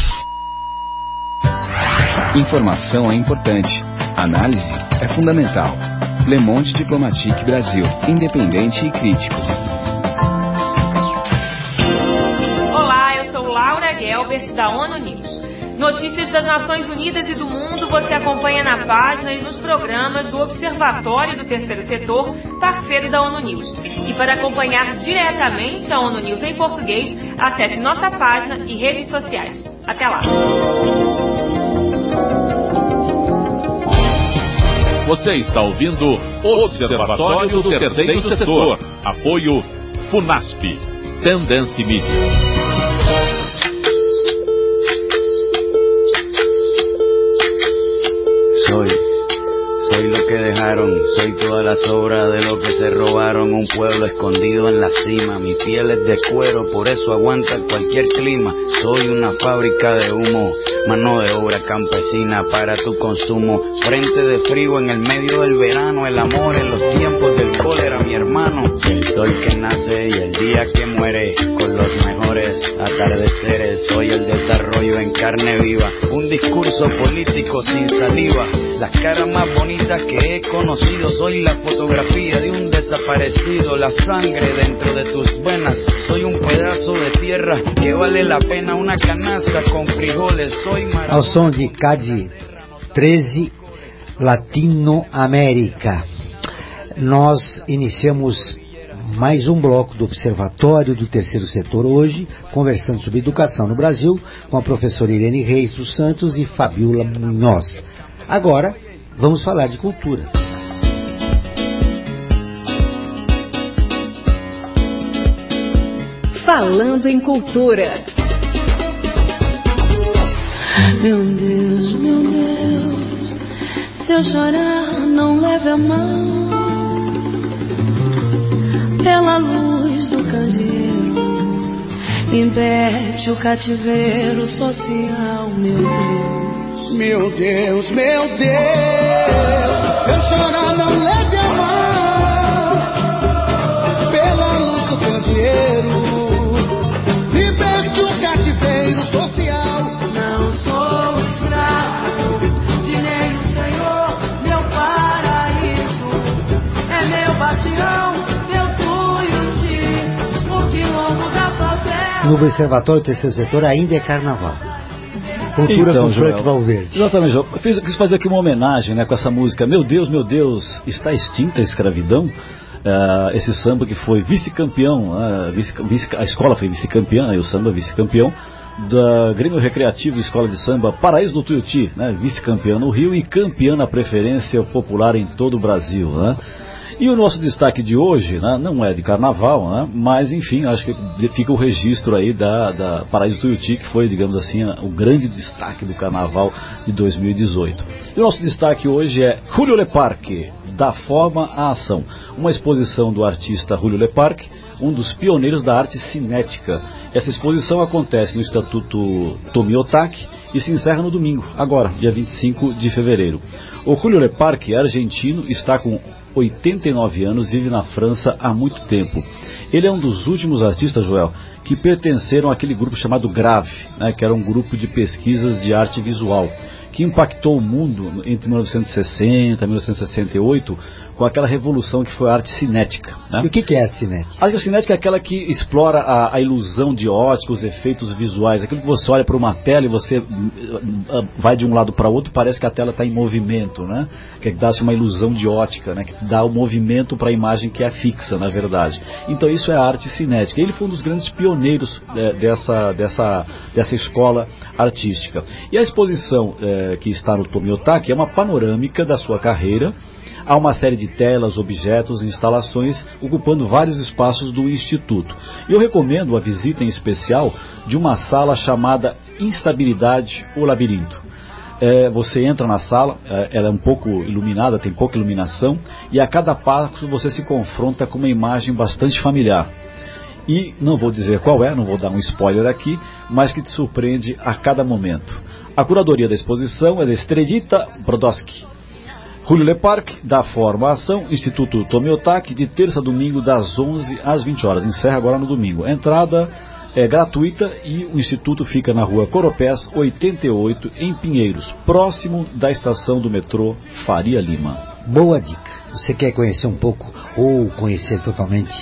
Informação é importante, análise é fundamental. Le Monde Diplomatique Brasil, independente e crítico. Olá, eu sou Laura Gelbert da ONU News. Notícias das Nações Unidas e do mundo você acompanha na página e nos programas do Observatório do Terceiro Setor, parceiro da ONU News. E para acompanhar diretamente a ONU News em português, acesse nossa página e redes sociais. Até lá! Você está ouvindo o Observatório do Terceiro Setor. Apoio Funasp, Tendência Mídia. Soy, soy lo que dejaron, soy toda la sobra de lo que se robaron, un pueblo escondido en la cima, mi piel es de cuero, por eso aguanta cualquier clima, soy una fábrica de humo, mano de obra campesina para tu consumo, frente de frío en el medio del verano, el amor en los tiempos del cólera, mi hermano, el sol que nace y el día que muere, con los mejores atardeceres, soy el desarrollo en carne viva, un discurso político sin saliva, las caras más bonitas que he conocido, soy la fotografía de un desaparecido, la sangre dentro de tus venas, soy un pedazo de tierra que vale la pena una canasta con frijoles, soy mar... Ao som de C A D treze Latinoamérica, nós iniciamos mais um bloco do Observatório do Terceiro Setor hoje, conversando sobre educação no Brasil, com a professora Irene Reis dos Santos e Fabiola Munhoz. Agora, vamos falar de cultura. Falando em cultura. Meu Deus, meu Deus, se eu chorar, não leve a mão. Pela luz do candeeiro, impede o cativeiro social, meu Deus. Meu Deus, meu Deus, se eu chorar, não leve a mão. Pela luz do candeeiro, liberte o cativeiro social. Não sou escravo de nenhum senhor, meu paraíso é meu bastião, meu tuiuti, o quilombo da favela. No Observatório do Terceiro Setor ainda é carnaval. Cultura então, com Joel, Frank Valverde. Exatamente, eu fiz, quis fazer aqui uma homenagem, né, com essa música Meu Deus, meu Deus, está extinta a escravidão? Uh, esse samba que foi vice-campeão, uh, vice, vice, a escola foi vice-campeã, e o samba vice-campeão da Grêmio Recreativo e Escola de Samba Paraíso do Tuiuti, né, vice-campeã no Rio e campeã na preferência popular em todo o Brasil, né? E o nosso destaque de hoje, né, não é de carnaval, né, mas enfim, acho que fica o registro aí da, da Paraíso Tuiuti, que foi, digamos assim, o grande destaque do carnaval de dois mil e dezoito. E o nosso destaque hoje é Julio Leparque, da forma à ação. Uma exposição do artista Julio Leparque, um dos pioneiros da arte cinética. Essa exposição acontece no Instituto Tomiotaki e se encerra no domingo, agora, dia vinte e cinco de fevereiro. O Julio Leparque é argentino, está com oitenta e nove anos, vive na França há muito tempo. Ele é um dos últimos artistas, Joel, que pertenceram àquele grupo chamado Grave, né, que era um grupo de pesquisas de arte visual, que impactou o mundo entre mil novecentos e sessenta e mil novecentos e sessenta e oito com aquela revolução que foi a arte cinética. Né? E o que, que é arte cinética? A arte cinética é aquela que explora a, a ilusão de ótica, os efeitos visuais, aquilo que você olha para uma tela e você vai de um lado para outro, parece que a tela está em movimento, né? Que dá-se uma ilusão de ótica, né? Que dá o movimento para a imagem que é fixa, na verdade. Então isso é a arte cinética. Ele foi um dos grandes pioneiros é, dessa, dessa, dessa escola artística. E a exposição é, que está no Tomiotaki é uma panorâmica da sua carreira. Há uma série de telas, objetos e instalações ocupando vários espaços do Instituto. Eu recomendo a visita em especial de uma sala chamada Instabilidade ou Labirinto. É, você entra na sala, é, ela é um pouco iluminada, tem pouca iluminação, e a cada passo você se confronta com uma imagem bastante familiar. E não vou dizer qual é, não vou dar um spoiler aqui, mas que te surpreende a cada momento. A curadoria da exposição é da Estrelita Brodowski. Julio Leparque, da Forma à Ação, Instituto Tomiotaki, de terça a domingo, das onze às vinte horas. Encerra agora no domingo. A entrada é gratuita e o Instituto fica na rua Coropés, oitenta e oito, em Pinheiros, próximo da estação do metrô Faria Lima. Boa dica. Você quer conhecer um pouco ou conhecer totalmente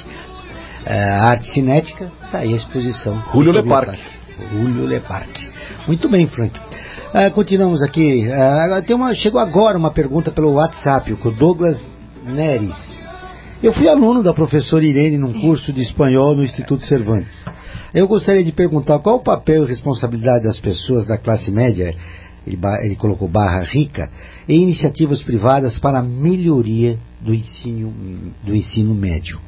a arte cinética? Está aí a exposição. Julio Leparque. Julio Leparque. Muito bem, Frank. Uh, continuamos aqui. Uh, tem uma, chegou agora uma pergunta pelo WhatsApp, o Douglas Neres. Eu fui aluno da professora Irene num curso de espanhol no Instituto Cervantes. Eu gostaria de perguntar qual o papel e responsabilidade das pessoas da classe média, ele, ele colocou barra rica, em iniciativas privadas para a melhoria do ensino, do ensino médio.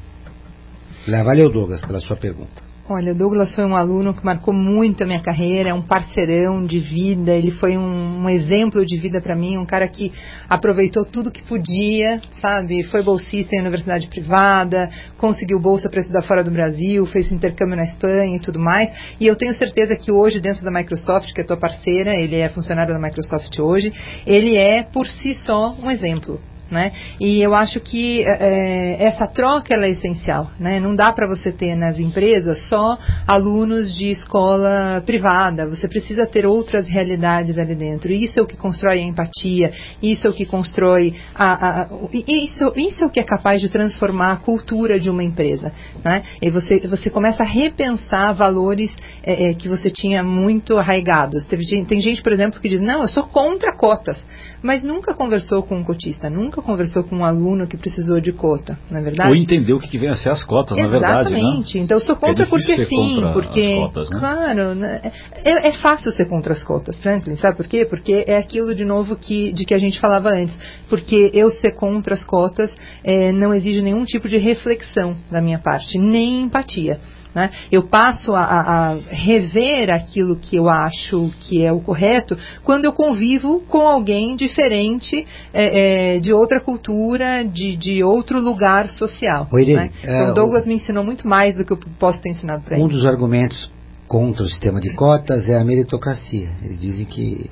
Valeu, Douglas, pela sua pergunta. Olha, o Douglas foi um aluno que marcou muito a minha carreira, é um parceirão de vida, ele foi um, um exemplo de vida para mim, um cara que aproveitou tudo que podia, sabe? Foi bolsista em universidade privada, conseguiu bolsa para estudar fora do Brasil, fez intercâmbio na Espanha e tudo mais, e eu tenho certeza que hoje dentro da Microsoft, que é tua parceira, ele é funcionário da Microsoft hoje, ele é por si só um exemplo. Né? E eu acho que é, essa troca ela é essencial, né? Não dá para você ter nas empresas só alunos de escola privada, você precisa ter outras realidades ali dentro, e isso é o que constrói a empatia, isso é o que constrói a, a, isso, isso é o que é capaz de transformar a cultura de uma empresa, né? E você, você começa a repensar valores é, é, que você tinha muito arraigados. Tem, tem gente, por exemplo, que diz, não, eu sou contra cotas, mas nunca conversou com um cotista, nunca conversou com um aluno que precisou de cota, não é verdade? Ou entendeu o que vem a ser as cotas, na verdade, né? Exatamente. Então eu sou contra é porque sim, contra porque, cotas, né? claro, né? é, é fácil ser contra as cotas, Franklin, sabe por quê? Porque é aquilo de novo que, de que a gente falava antes, porque eu ser contra as cotas é, não exige nenhum tipo de reflexão da minha parte, nem empatia. Né? Eu passo a, a rever aquilo que eu acho que é o correto quando eu convivo com alguém diferente é, é, de outra cultura, de, de outro lugar social. Oi, Irene, né? Então é, Douglas o... me ensinou muito mais do que eu posso ter ensinado para ele. Um dos argumentos contra o sistema de cotas é a meritocracia. Eles dizem que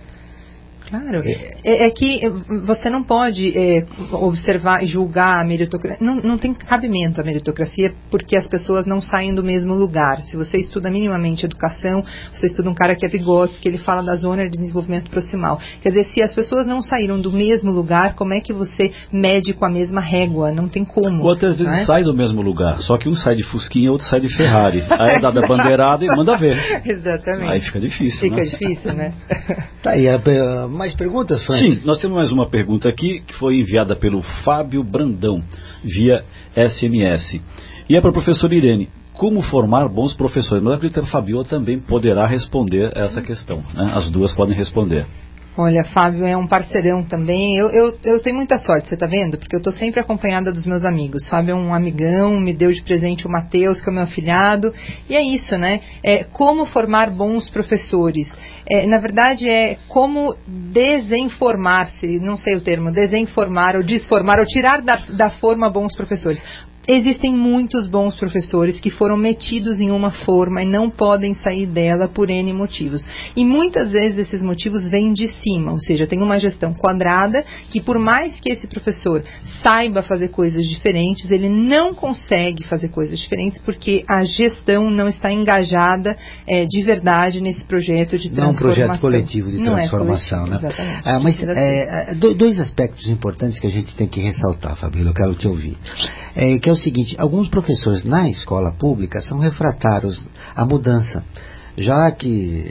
Claro, é, é que você não pode é, observar e julgar a meritocracia, não, não tem cabimento a meritocracia porque as pessoas não saem do mesmo lugar. Se você estuda minimamente educação, você estuda um cara que é Vygotsky, ele fala da zona de desenvolvimento proximal. Quer dizer, se as pessoas não saíram do mesmo lugar, como é que você mede com a mesma régua? Não tem como. Ou até às vezes né? sai do mesmo lugar, só que um sai de Fusquinha e outro sai de Ferrari. Aí é dada a bandeirada e manda ver. Exatamente. Aí fica difícil, Fica né? difícil, né? Tá aí, mais perguntas, Frank? Sim, nós temos mais uma pergunta aqui que foi enviada pelo Fábio Brandão via S M S. E é para a professora Irene. Como formar bons professores? Mas acredito que a Fabiola também poderá responder essa questão, né? As duas podem responder. Olha, Fábio é um parceirão também. Eu, eu, eu tenho muita sorte, você tá vendo? Porque eu tô sempre acompanhada dos meus amigos. Fábio é um amigão, me deu de presente o Matheus, que é o meu afilhado. E é isso, né? É como formar bons professores. É, na verdade, é como desenformar-se, não sei o termo, desenformar ou desformar, ou tirar da, da forma bons professores. Existem muitos bons professores que foram metidos em uma forma e não podem sair dela por N motivos. E muitas vezes esses motivos vêm de cima, ou seja, tem uma gestão quadrada que, por mais que esse professor saiba fazer coisas diferentes, ele não consegue fazer coisas diferentes porque a gestão não está engajada é, de verdade nesse projeto de transformação. Não é um projeto coletivo de transformação, não é coletivo, né? Exatamente. Ah, mas é, dois aspectos importantes que a gente tem que ressaltar, Fabíola, eu quero te ouvir. É, que é o seguinte, alguns professores na escola pública são refratários à mudança, já que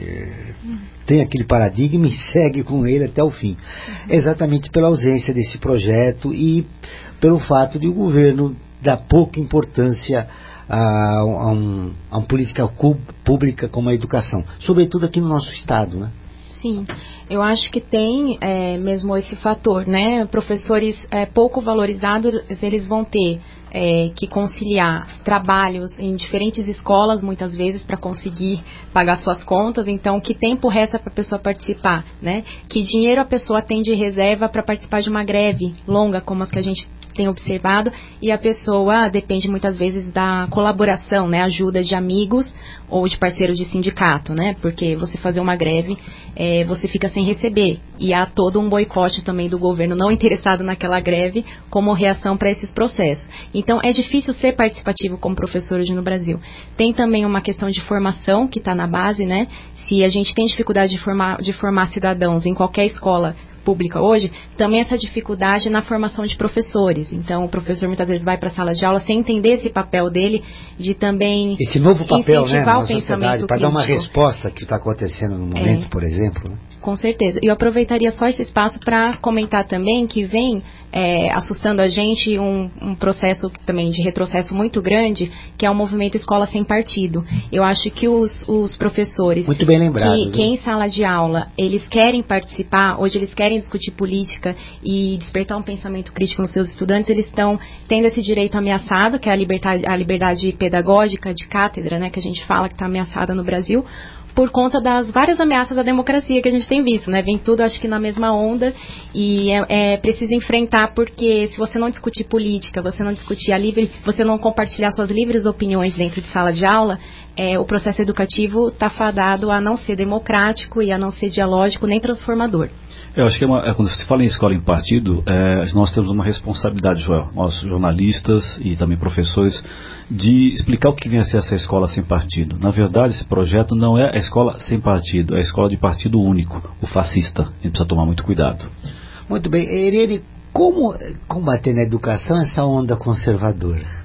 tem aquele paradigma e segue com ele até o fim, exatamente pela ausência desse projeto e pelo fato de o governo dar pouca importância a, a, um, a uma política pública como a educação, sobretudo aqui no nosso estado, né? Sim, eu acho que tem é, mesmo esse fator, né? Professores é, pouco valorizados, eles vão ter é, que conciliar trabalhos em diferentes escolas, muitas vezes, para conseguir pagar suas contas. Então, que tempo resta para a pessoa participar, né? Que dinheiro a pessoa tem de reserva para participar de uma greve longa, como as que a gente tem observado, e a pessoa depende muitas vezes da colaboração, né, ajuda de amigos ou de parceiros de sindicato, né, porque você fazer uma greve, é, você fica sem receber, e há todo um boicote também do governo não interessado naquela greve como reação para esses processos. Então é difícil ser participativo como professor hoje no Brasil. Tem também uma questão de formação que está na base, né, se a gente tem dificuldade de formar, de formar cidadãos em qualquer escola pública hoje, também essa dificuldade na formação de professores. Então, o professor muitas vezes vai para a sala de aula sem entender esse papel dele, de também esse novo papel, incentivar, né, na o sociedade, para dar uma resposta que está acontecendo no momento, é, por exemplo. Né? Com certeza. E eu aproveitaria só esse espaço para comentar também que vem é, assustando a gente um, um processo também de retrocesso muito grande, que é o movimento Escola Sem Partido. Eu acho que os, os professores muito bem lembrado, que, que em sala de aula eles querem participar, hoje eles querem discutir política e despertar um pensamento crítico nos seus estudantes, eles estão tendo esse direito ameaçado, que é a liberdade, a liberdade pedagógica de cátedra, né, que a gente fala que está ameaçada no Brasil, por conta das várias ameaças à democracia que a gente tem visto, né? Vem tudo, acho que na mesma onda, e é, é preciso enfrentar, porque se você não discutir política, você não discutir a livre, você não compartilhar suas livres opiniões dentro de sala de aula, é, o processo educativo está fadado a não ser democrático e a não ser dialógico nem transformador. Eu acho que é uma, é, quando se fala em escola em partido, é, nós temos uma responsabilidade, Joel, nós jornalistas e também professores, de explicar o que vem a ser essa escola sem partido. Na verdade, esse projeto não é a escola sem partido, é a escola de partido único, o fascista. A gente precisa tomar muito cuidado. Muito bem. Irene, como combater na educação essa onda conservadora?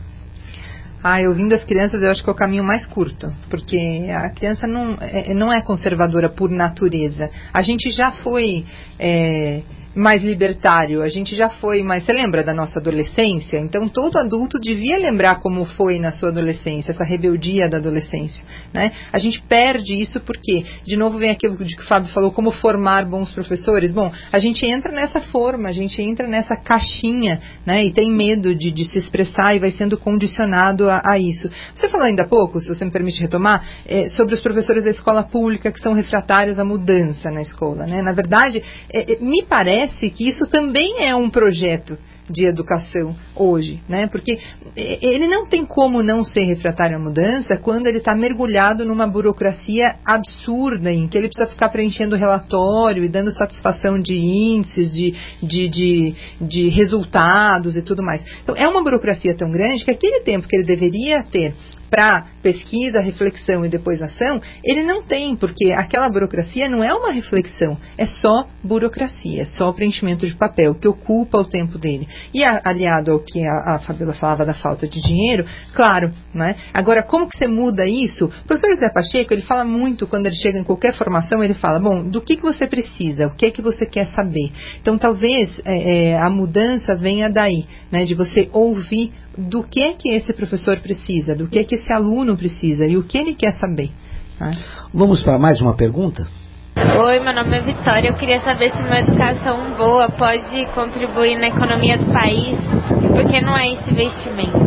Ah, eu ouvindo as crianças, eu acho que é o caminho mais curto, porque a criança não é, não é conservadora por natureza. A gente já foi é, mais libertário, a gente já foi mais... Você lembra da nossa adolescência? Então todo adulto devia lembrar como foi na sua adolescência, essa rebeldia da adolescência, né? A gente perde isso porque, de novo vem aquilo de que o Fábio falou, como formar bons professores. Bom, a gente entra nessa forma, a gente entra nessa caixinha, né? E tem medo de, de se expressar e vai sendo condicionado a, a isso. Você falou ainda há pouco, se você me permite retomar, é, sobre os professores da escola pública que são refratários à mudança na escola, né? Na verdade, é, é, me parece que isso também é um projeto de educação hoje, né? Porque ele não tem como não ser refratário à mudança quando ele está mergulhado numa burocracia absurda em que ele precisa ficar preenchendo relatório e dando satisfação de índices, de, de, de, de resultados e tudo mais. Então é uma burocracia tão grande que aquele tempo que ele deveria ter para pesquisa, reflexão e depois ação, ele não tem, porque aquela burocracia não é uma reflexão, é só burocracia, é só preenchimento de papel, que ocupa o tempo dele. E a, aliado ao que a, a Fabíola falava da falta de dinheiro, claro, né? Agora, como que você muda isso? O professor José Pacheco, ele fala muito, quando ele chega em qualquer formação, ele fala, bom, do que, que você precisa, o que é que você quer saber? Então, talvez é, é, a mudança venha daí, né? De você ouvir do que que esse professor precisa, do que que esse aluno precisa e o que ele quer saber. Né? Vamos para mais uma pergunta? Oi, meu nome é Vitória. Eu queria saber se uma educação boa pode contribuir na economia do país e por que não é esse investimento.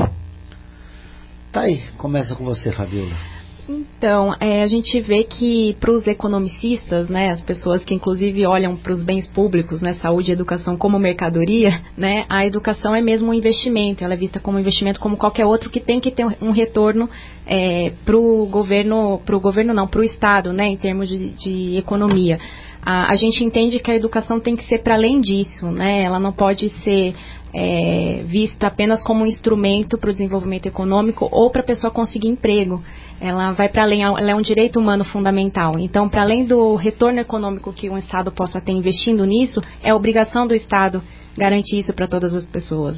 Tá aí, começa com você, Fabiola. Então, é, a gente vê que para os economicistas, né, as pessoas que inclusive olham para os bens públicos, né, saúde e educação como mercadoria, né, a educação é mesmo um investimento, ela é vista como um investimento como qualquer outro que tem que ter um retorno é, para o governo, para o governo não, para o Estado, né, em termos de, de economia. A, a gente entende que a educação tem que ser para além disso, né, ela não pode ser É, vista apenas como um instrumento para o desenvolvimento econômico ou para a pessoa conseguir emprego. Ela vai para além, ela é um direito humano fundamental. Então, para além do retorno econômico que um Estado possa ter investindo nisso, é obrigação do Estado garantir isso para todas as pessoas.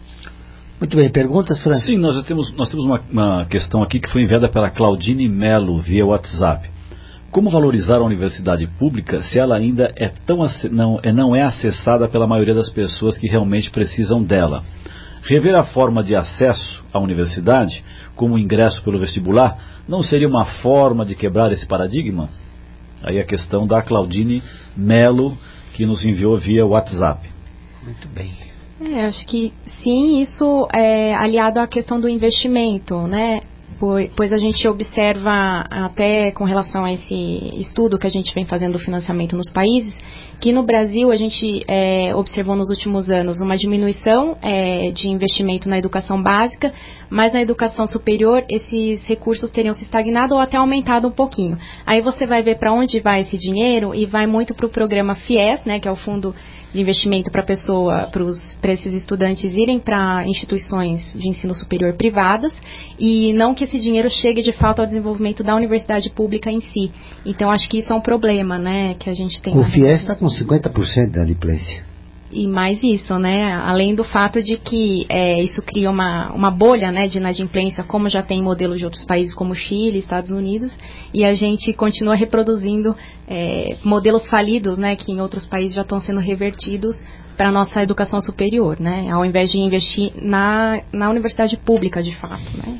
Muito bem, perguntas, Fran? Sim, nós já temos, nós temos uma, uma questão aqui que foi enviada pela Claudine Melo via WhatsApp. Como valorizar a universidade pública se ela ainda é tão, não, não é acessada pela maioria das pessoas que realmente precisam dela? Rever a forma de acesso à universidade, como o ingresso pelo vestibular, não seria uma forma de quebrar esse paradigma? Aí a questão da Claudine Melo, que nos enviou via WhatsApp. Muito bem. É, acho que sim, isso é aliado à questão do investimento, né? Pois a gente observa, até com relação a esse estudo que a gente vem fazendo do financiamento nos países, que no Brasil a gente é, observou nos últimos anos uma diminuição é, de investimento na educação básica, mas na educação superior esses recursos teriam se estagnado ou até aumentado um pouquinho. Aí você vai ver para onde vai esse dinheiro e vai muito para o programa FIES, né, que é o Fundo de Investimento para pessoa, para esses estudantes irem para instituições de ensino superior privadas, e não que esse dinheiro chegue de fato ao desenvolvimento da universidade pública em si. Então acho que isso é um problema, né, que a gente tem. O FIES está com cinquenta por cento da adimplência. E mais isso, né, além do fato de que é, isso cria uma, uma bolha, né, de inadimplência, como já tem modelos de outros países como Chile, Estados Unidos, e a gente continua reproduzindo é, modelos falidos, né, que em outros países já estão sendo revertidos para a nossa educação superior, né, ao invés de investir na, na universidade pública, de fato, né.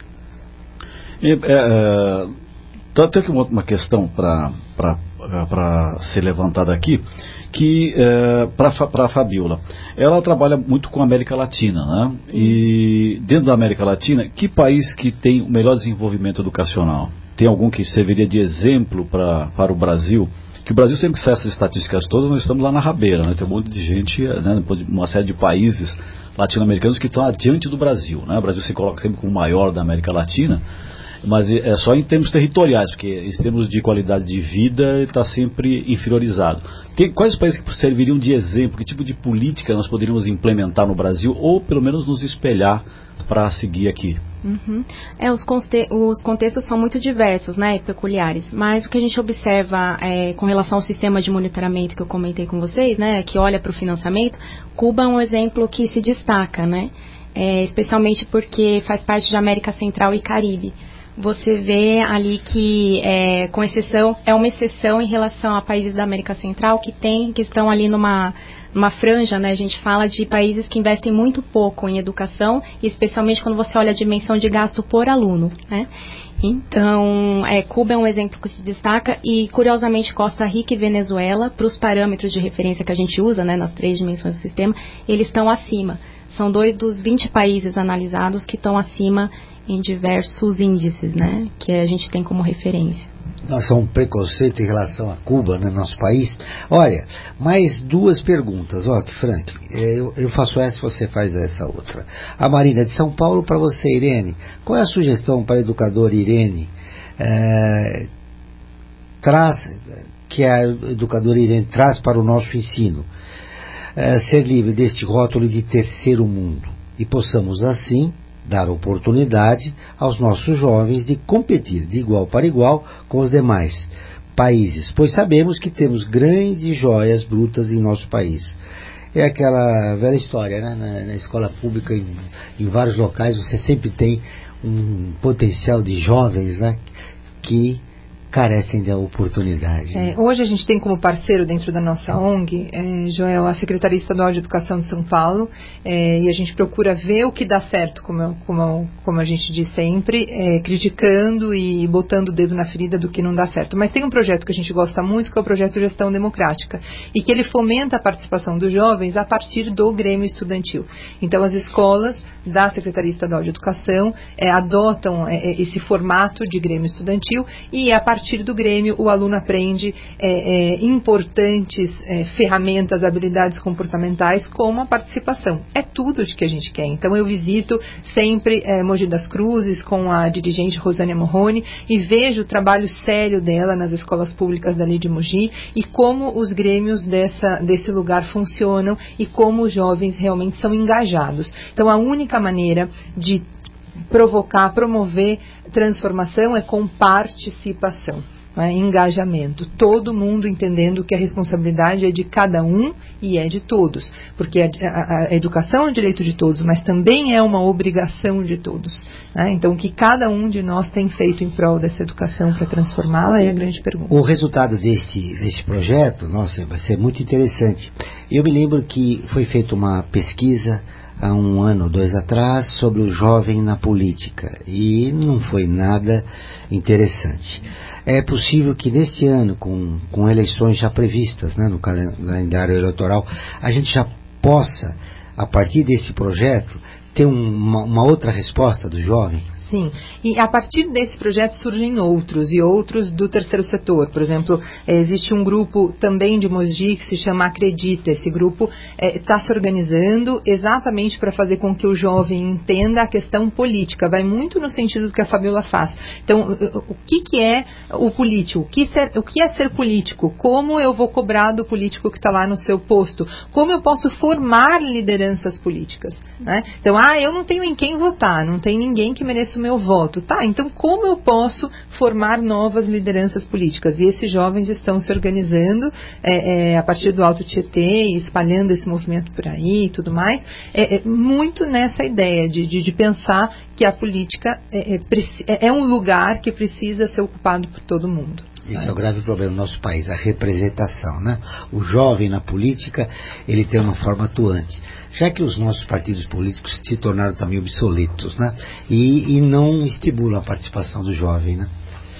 E, é, é, tem aqui uma, uma questão para ser levantada aqui, que é, para a Fabiola, ela trabalha muito com a América Latina, né? E dentro da América Latina, que país que tem o melhor desenvolvimento educacional? Tem algum que serviria de exemplo pra, para o Brasil? Que o Brasil, sempre que sai essas estatísticas todas, nós estamos lá na rabeira, né? Tem um monte de gente, né, uma série de países latino-americanos que estão adiante do Brasil, né? O Brasil se coloca sempre como o maior da América Latina, mas é só em termos territoriais, porque em termos de qualidade de vida está sempre inferiorizado. Tem, quais os países que serviriam de exemplo? Que tipo de política nós poderíamos implementar no Brasil, ou pelo menos nos espelhar para seguir aqui? Uhum. É, os, conte os contextos são muito diversos, né, e peculiares, mas o que a gente observa é, com relação ao sistema de monitoramento que eu comentei com vocês, né, que olha para o financiamento, Cuba é um exemplo que se destaca, né, é, especialmente porque faz parte da América Central e Caribe. Você vê ali que, é, com exceção, é uma exceção em relação a países da América Central que tem, que estão ali numa, numa franja, né? A gente fala de países que investem muito pouco em educação, especialmente quando você olha a dimensão de gasto por aluno, né? Então, é, Cuba é um exemplo que se destaca, e curiosamente Costa Rica e Venezuela, para os parâmetros de referência que a gente usa, né, nas três dimensões do sistema, eles estão acima. São dois dos vinte países analisados que estão acima em diversos índices, né, que a gente tem como referência. Nossa, um preconceito em relação a Cuba, no nosso país. Olha, mais duas perguntas. Ó, que Frank, eu, eu faço essa, você faz essa outra. A Marina de São Paulo, para você, Irene. Qual é a sugestão para a educadora Irene? É, traz, que a educadora Irene traz para o nosso ensino? É, ser livre deste rótulo de terceiro mundo, e possamos assim dar oportunidade aos nossos jovens de competir de igual para igual com os demais países, pois sabemos que temos grandes joias brutas em nosso país. É aquela velha história, né? Na, na escola pública, em, em vários locais, você sempre tem um potencial de jovens, né, que carecem da oportunidade. É, hoje a gente tem como parceiro dentro da nossa O N G, é, Joel, a Secretaria Estadual de Educação de São Paulo, é, e a gente procura ver o que dá certo, como, eu, como, como a gente diz sempre, é, criticando e botando o dedo na ferida do que não dá certo. Mas tem um projeto que a gente gosta muito, que é o projeto Gestão Democrática, e que ele fomenta a participação dos jovens a partir do Grêmio Estudantil. Então as escolas da Secretaria Estadual de Educação é, adotam é, esse formato de Grêmio Estudantil, e a partir A partir do Grêmio, o aluno aprende é, é, importantes é, ferramentas, habilidades comportamentais, como a participação. É tudo de que a gente quer. Então, eu visito sempre é, Mogi das Cruzes com a dirigente Rosânia Morrone e vejo o trabalho sério dela nas escolas públicas dali de Mogi e como os grêmios dessa, desse lugar funcionam e como os jovens realmente são engajados. Então, a única maneira de provocar, promover transformação é com participação, né? Engajamento, todo mundo entendendo que a responsabilidade é de cada um e é de todos, porque a, a, a educação é um direito de todos, mas também é uma obrigação de todos, né? Então, o que cada um de nós tem feito em prol dessa educação para transformá-la é a grande pergunta. O resultado deste, deste projeto, nossa, vai ser muito interessante. Eu me lembro que foi feita uma pesquisa há um ano ou dois atrás sobre o jovem na política e não foi nada interessante. É possível que neste ano, com, com eleições já previstas, né, no calendário eleitoral, a gente já possa, a partir desse projeto, ter uma, uma outra resposta do jovem? Sim, e a partir desse projeto surgem outros, e outros do terceiro setor. Por exemplo, existe um grupo também de Mogi que se chama Acredita. Esse grupo está é, se organizando exatamente para fazer com que o jovem entenda a questão política. Vai muito no sentido do que a Fabiola faz. Então, o que, que é o político? O que, ser, o que é ser político? Como eu vou cobrar do político que está lá no seu posto? Como eu posso formar lideranças políticas? Né? Então, ah, eu não tenho em quem votar, não tem ninguém que mereça o meu voto. Tá, então como eu posso formar novas lideranças políticas? E esses jovens estão se organizando é, é, a partir do Alto Tietê, espalhando esse movimento por aí e tudo mais, é, é, muito nessa ideia de, de, de pensar que a política é, é, é um lugar que precisa ser ocupado por todo mundo. Esse é o grave problema do nosso país, a representação, né? O jovem na política, ele tem uma forma atuante. Já que os nossos partidos políticos se tornaram também obsoletos, né? E, e não estimulam a participação do jovem, né?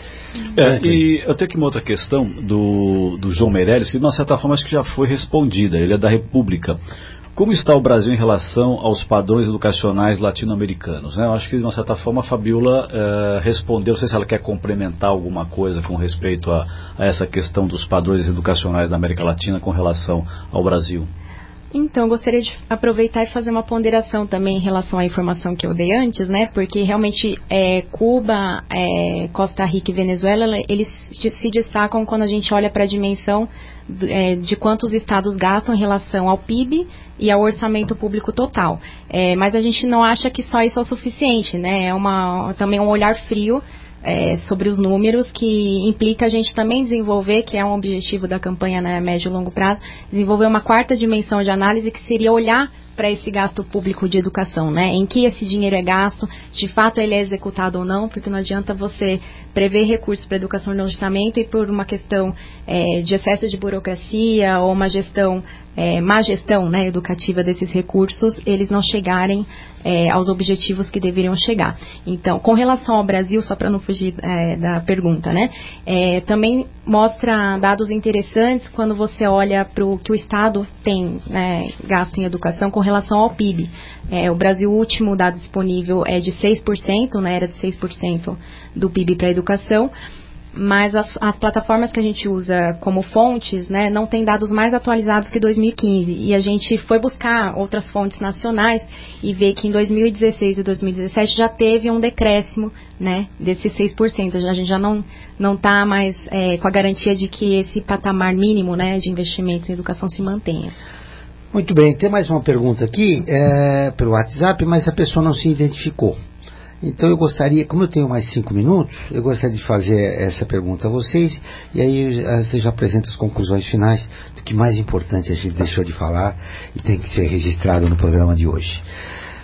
É, e eu tenho aqui uma outra questão do, do João Meirelles, que de uma certa forma acho que já foi respondida. Ele é da República. Como está o Brasil em relação aos padrões educacionais latino-americanos? Né? Eu acho que, de uma certa forma, a Fabiola eh, respondeu. Não sei se ela quer complementar alguma coisa com respeito a, a essa questão dos padrões educacionais da América Latina com relação ao Brasil. Então, eu gostaria de aproveitar e fazer uma ponderação também em relação à informação que eu dei antes, né? Porque realmente é, Cuba, é, Costa Rica e Venezuela, eles se destacam quando a gente olha para a dimensão é, de quantos estados gastam em relação ao P I B e ao orçamento público total. É, mas a gente não acha que só isso é o suficiente, né? É uma, também um olhar frio É, sobre os números, que implica a gente também desenvolver, que é um objetivo da campanha, né, médio e longo prazo, desenvolver uma quarta dimensão de análise, que seria olhar para esse gasto público de educação, né? Em que esse dinheiro é gasto, de fato ele é executado ou não, porque não adianta você prever recursos para educação no orçamento e por uma questão é, de excesso de burocracia ou uma gestão, é, má gestão, né, educativa desses recursos, eles não chegarem é, aos objetivos que deveriam chegar. Então, com relação ao Brasil, só para não fugir é, da pergunta, né, é, também mostra dados interessantes quando você olha para o que o Estado tem, né, gasto em educação com relação ao P I B. É, o Brasil, o último dado disponível é de seis por cento, né, era de seis por cento do P I B para a educação, mas as, as plataformas que a gente usa como fontes, né, não tem dados mais atualizados que dois mil e quinze, e a gente foi buscar outras fontes nacionais e ver que em dois mil e dezesseis e dois mil e dezessete já teve um decréscimo, né, desses seis por cento. A gente já não não está mais é, com a garantia de que esse patamar mínimo, né, de investimento em educação se mantenha. Muito bem, tem mais uma pergunta aqui é, pelo WhatsApp, mas a pessoa não se identificou. Então eu gostaria, como eu tenho mais cinco minutos, eu gostaria de fazer essa pergunta a vocês, e aí você já apresenta as conclusões finais do que mais importante a gente deixou de falar e tem que ser registrado no programa de hoje.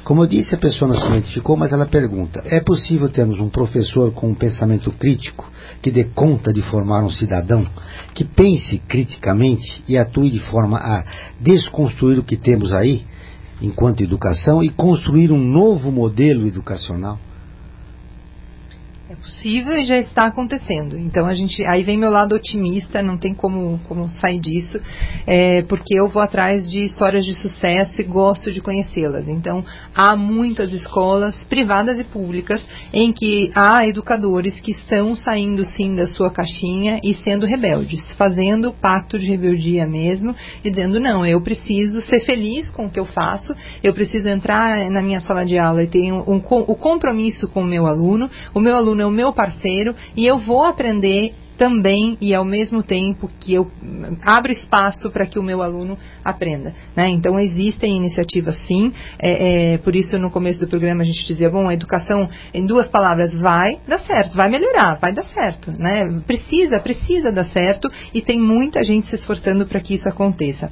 Como eu disse, a pessoa não se identificou, mas ela pergunta: é possível termos um professor com um pensamento crítico que dê conta de formar um cidadão que pense criticamente e atue de forma a desconstruir o que temos aí, enquanto educação, e construir um novo modelo educacional? É possível e já está acontecendo. Então a gente, aí vem meu lado otimista, não tem como, como sair disso, é, porque eu vou atrás de histórias de sucesso e gosto de conhecê-las. Então há muitas escolas privadas e públicas em que há educadores que estão saindo sim da sua caixinha e sendo rebeldes, fazendo o pacto de rebeldia mesmo, e dizendo: não, eu preciso ser feliz com o que eu faço, eu preciso entrar na minha sala de aula e ter um, um, o compromisso com o meu aluno, o meu aluno é o meu parceiro e eu vou aprender também, e ao mesmo tempo que eu abro espaço para que o meu aluno aprenda, né? Então existem iniciativas sim, é, é, por isso no começo do programa a gente dizia: bom, a educação, em duas palavras, vai dar certo, vai melhorar, vai dar certo, né? Precisa, precisa dar certo, e tem muita gente se esforçando para que isso aconteça.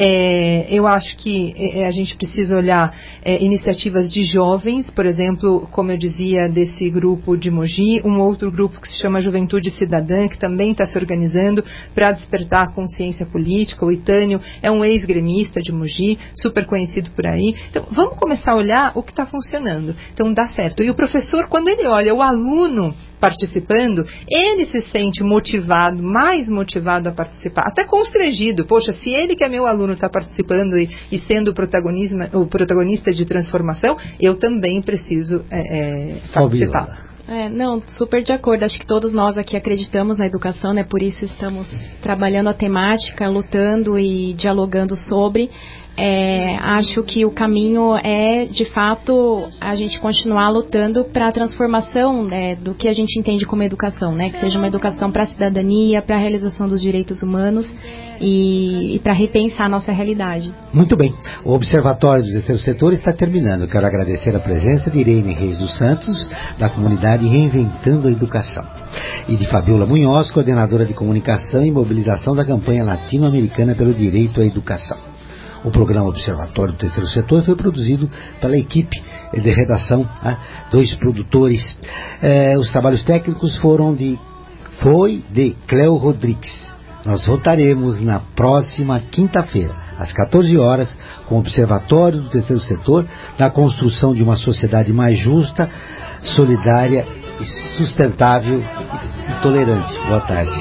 É, eu acho que é, a gente precisa olhar é, iniciativas de jovens, por exemplo, como eu dizia, desse grupo de Mogi, um outro grupo que se chama Juventude Cidadã, que também está se organizando para despertar a consciência política. O Itânio é um ex-gremista de Mogi, super conhecido por aí. Então, vamos começar a olhar o que está funcionando. Então, dá certo. E o professor, quando ele olha o aluno participando, ele se sente motivado, mais motivado a participar, até constrangido. Poxa, se ele, que é meu aluno, está participando e, e sendo o, protagonismo, o protagonista de transformação, eu também preciso é, é, participar. É, não, super de acordo. Acho que todos nós aqui acreditamos na educação, né? Por isso estamos trabalhando a temática, lutando e dialogando sobre. É, acho que o caminho é, de fato, a gente continuar lutando para a transformação, né, do que a gente entende como educação, né? Que seja uma educação para a cidadania, para a realização dos direitos humanos e, e para repensar a nossa realidade. Muito bem. O Observatório do Terceiro Setor está terminando. Eu quero agradecer a presença de Irene Reis dos Santos, da comunidade Reinventando a Educação, e de Fabiola Munhoz, coordenadora de comunicação e mobilização da campanha latino-americana pelo direito à educação. O programa Observatório do Terceiro Setor foi produzido pela equipe de redação, né? Dois produtores. Eh, os trabalhos técnicos foram de, foi de Cléo Rodrigues. Nós voltaremos na próxima quinta-feira, às quatorze horas, com o Observatório do Terceiro Setor, na construção de uma sociedade mais justa, solidária, e sustentável e tolerante. Boa tarde.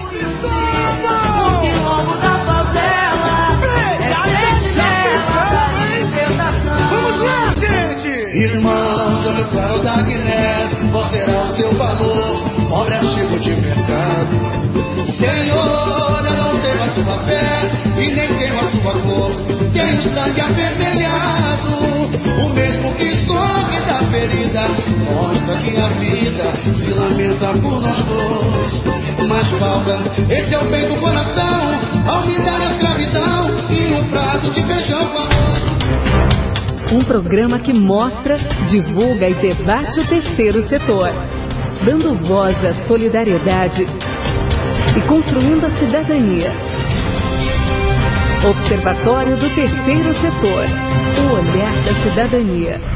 Irmãos, olhe para o Darknet, qual será o seu valor? Pobre artigo de mercado. Senhor, eu não tenho a sua fé e nem tenho a sua cor. Tenho sangue avermelhado, o mesmo que escorre da ferida. Mostra que a vida se lamenta por nós dois. Mas falta, esse é o bem do coração, ao me dar a escravidão e um prato de feijão com arroz. Um programa que mostra, divulga e debate o terceiro setor, dando voz à solidariedade e construindo a cidadania. Observatório do Terceiro Setor, o olhar da cidadania.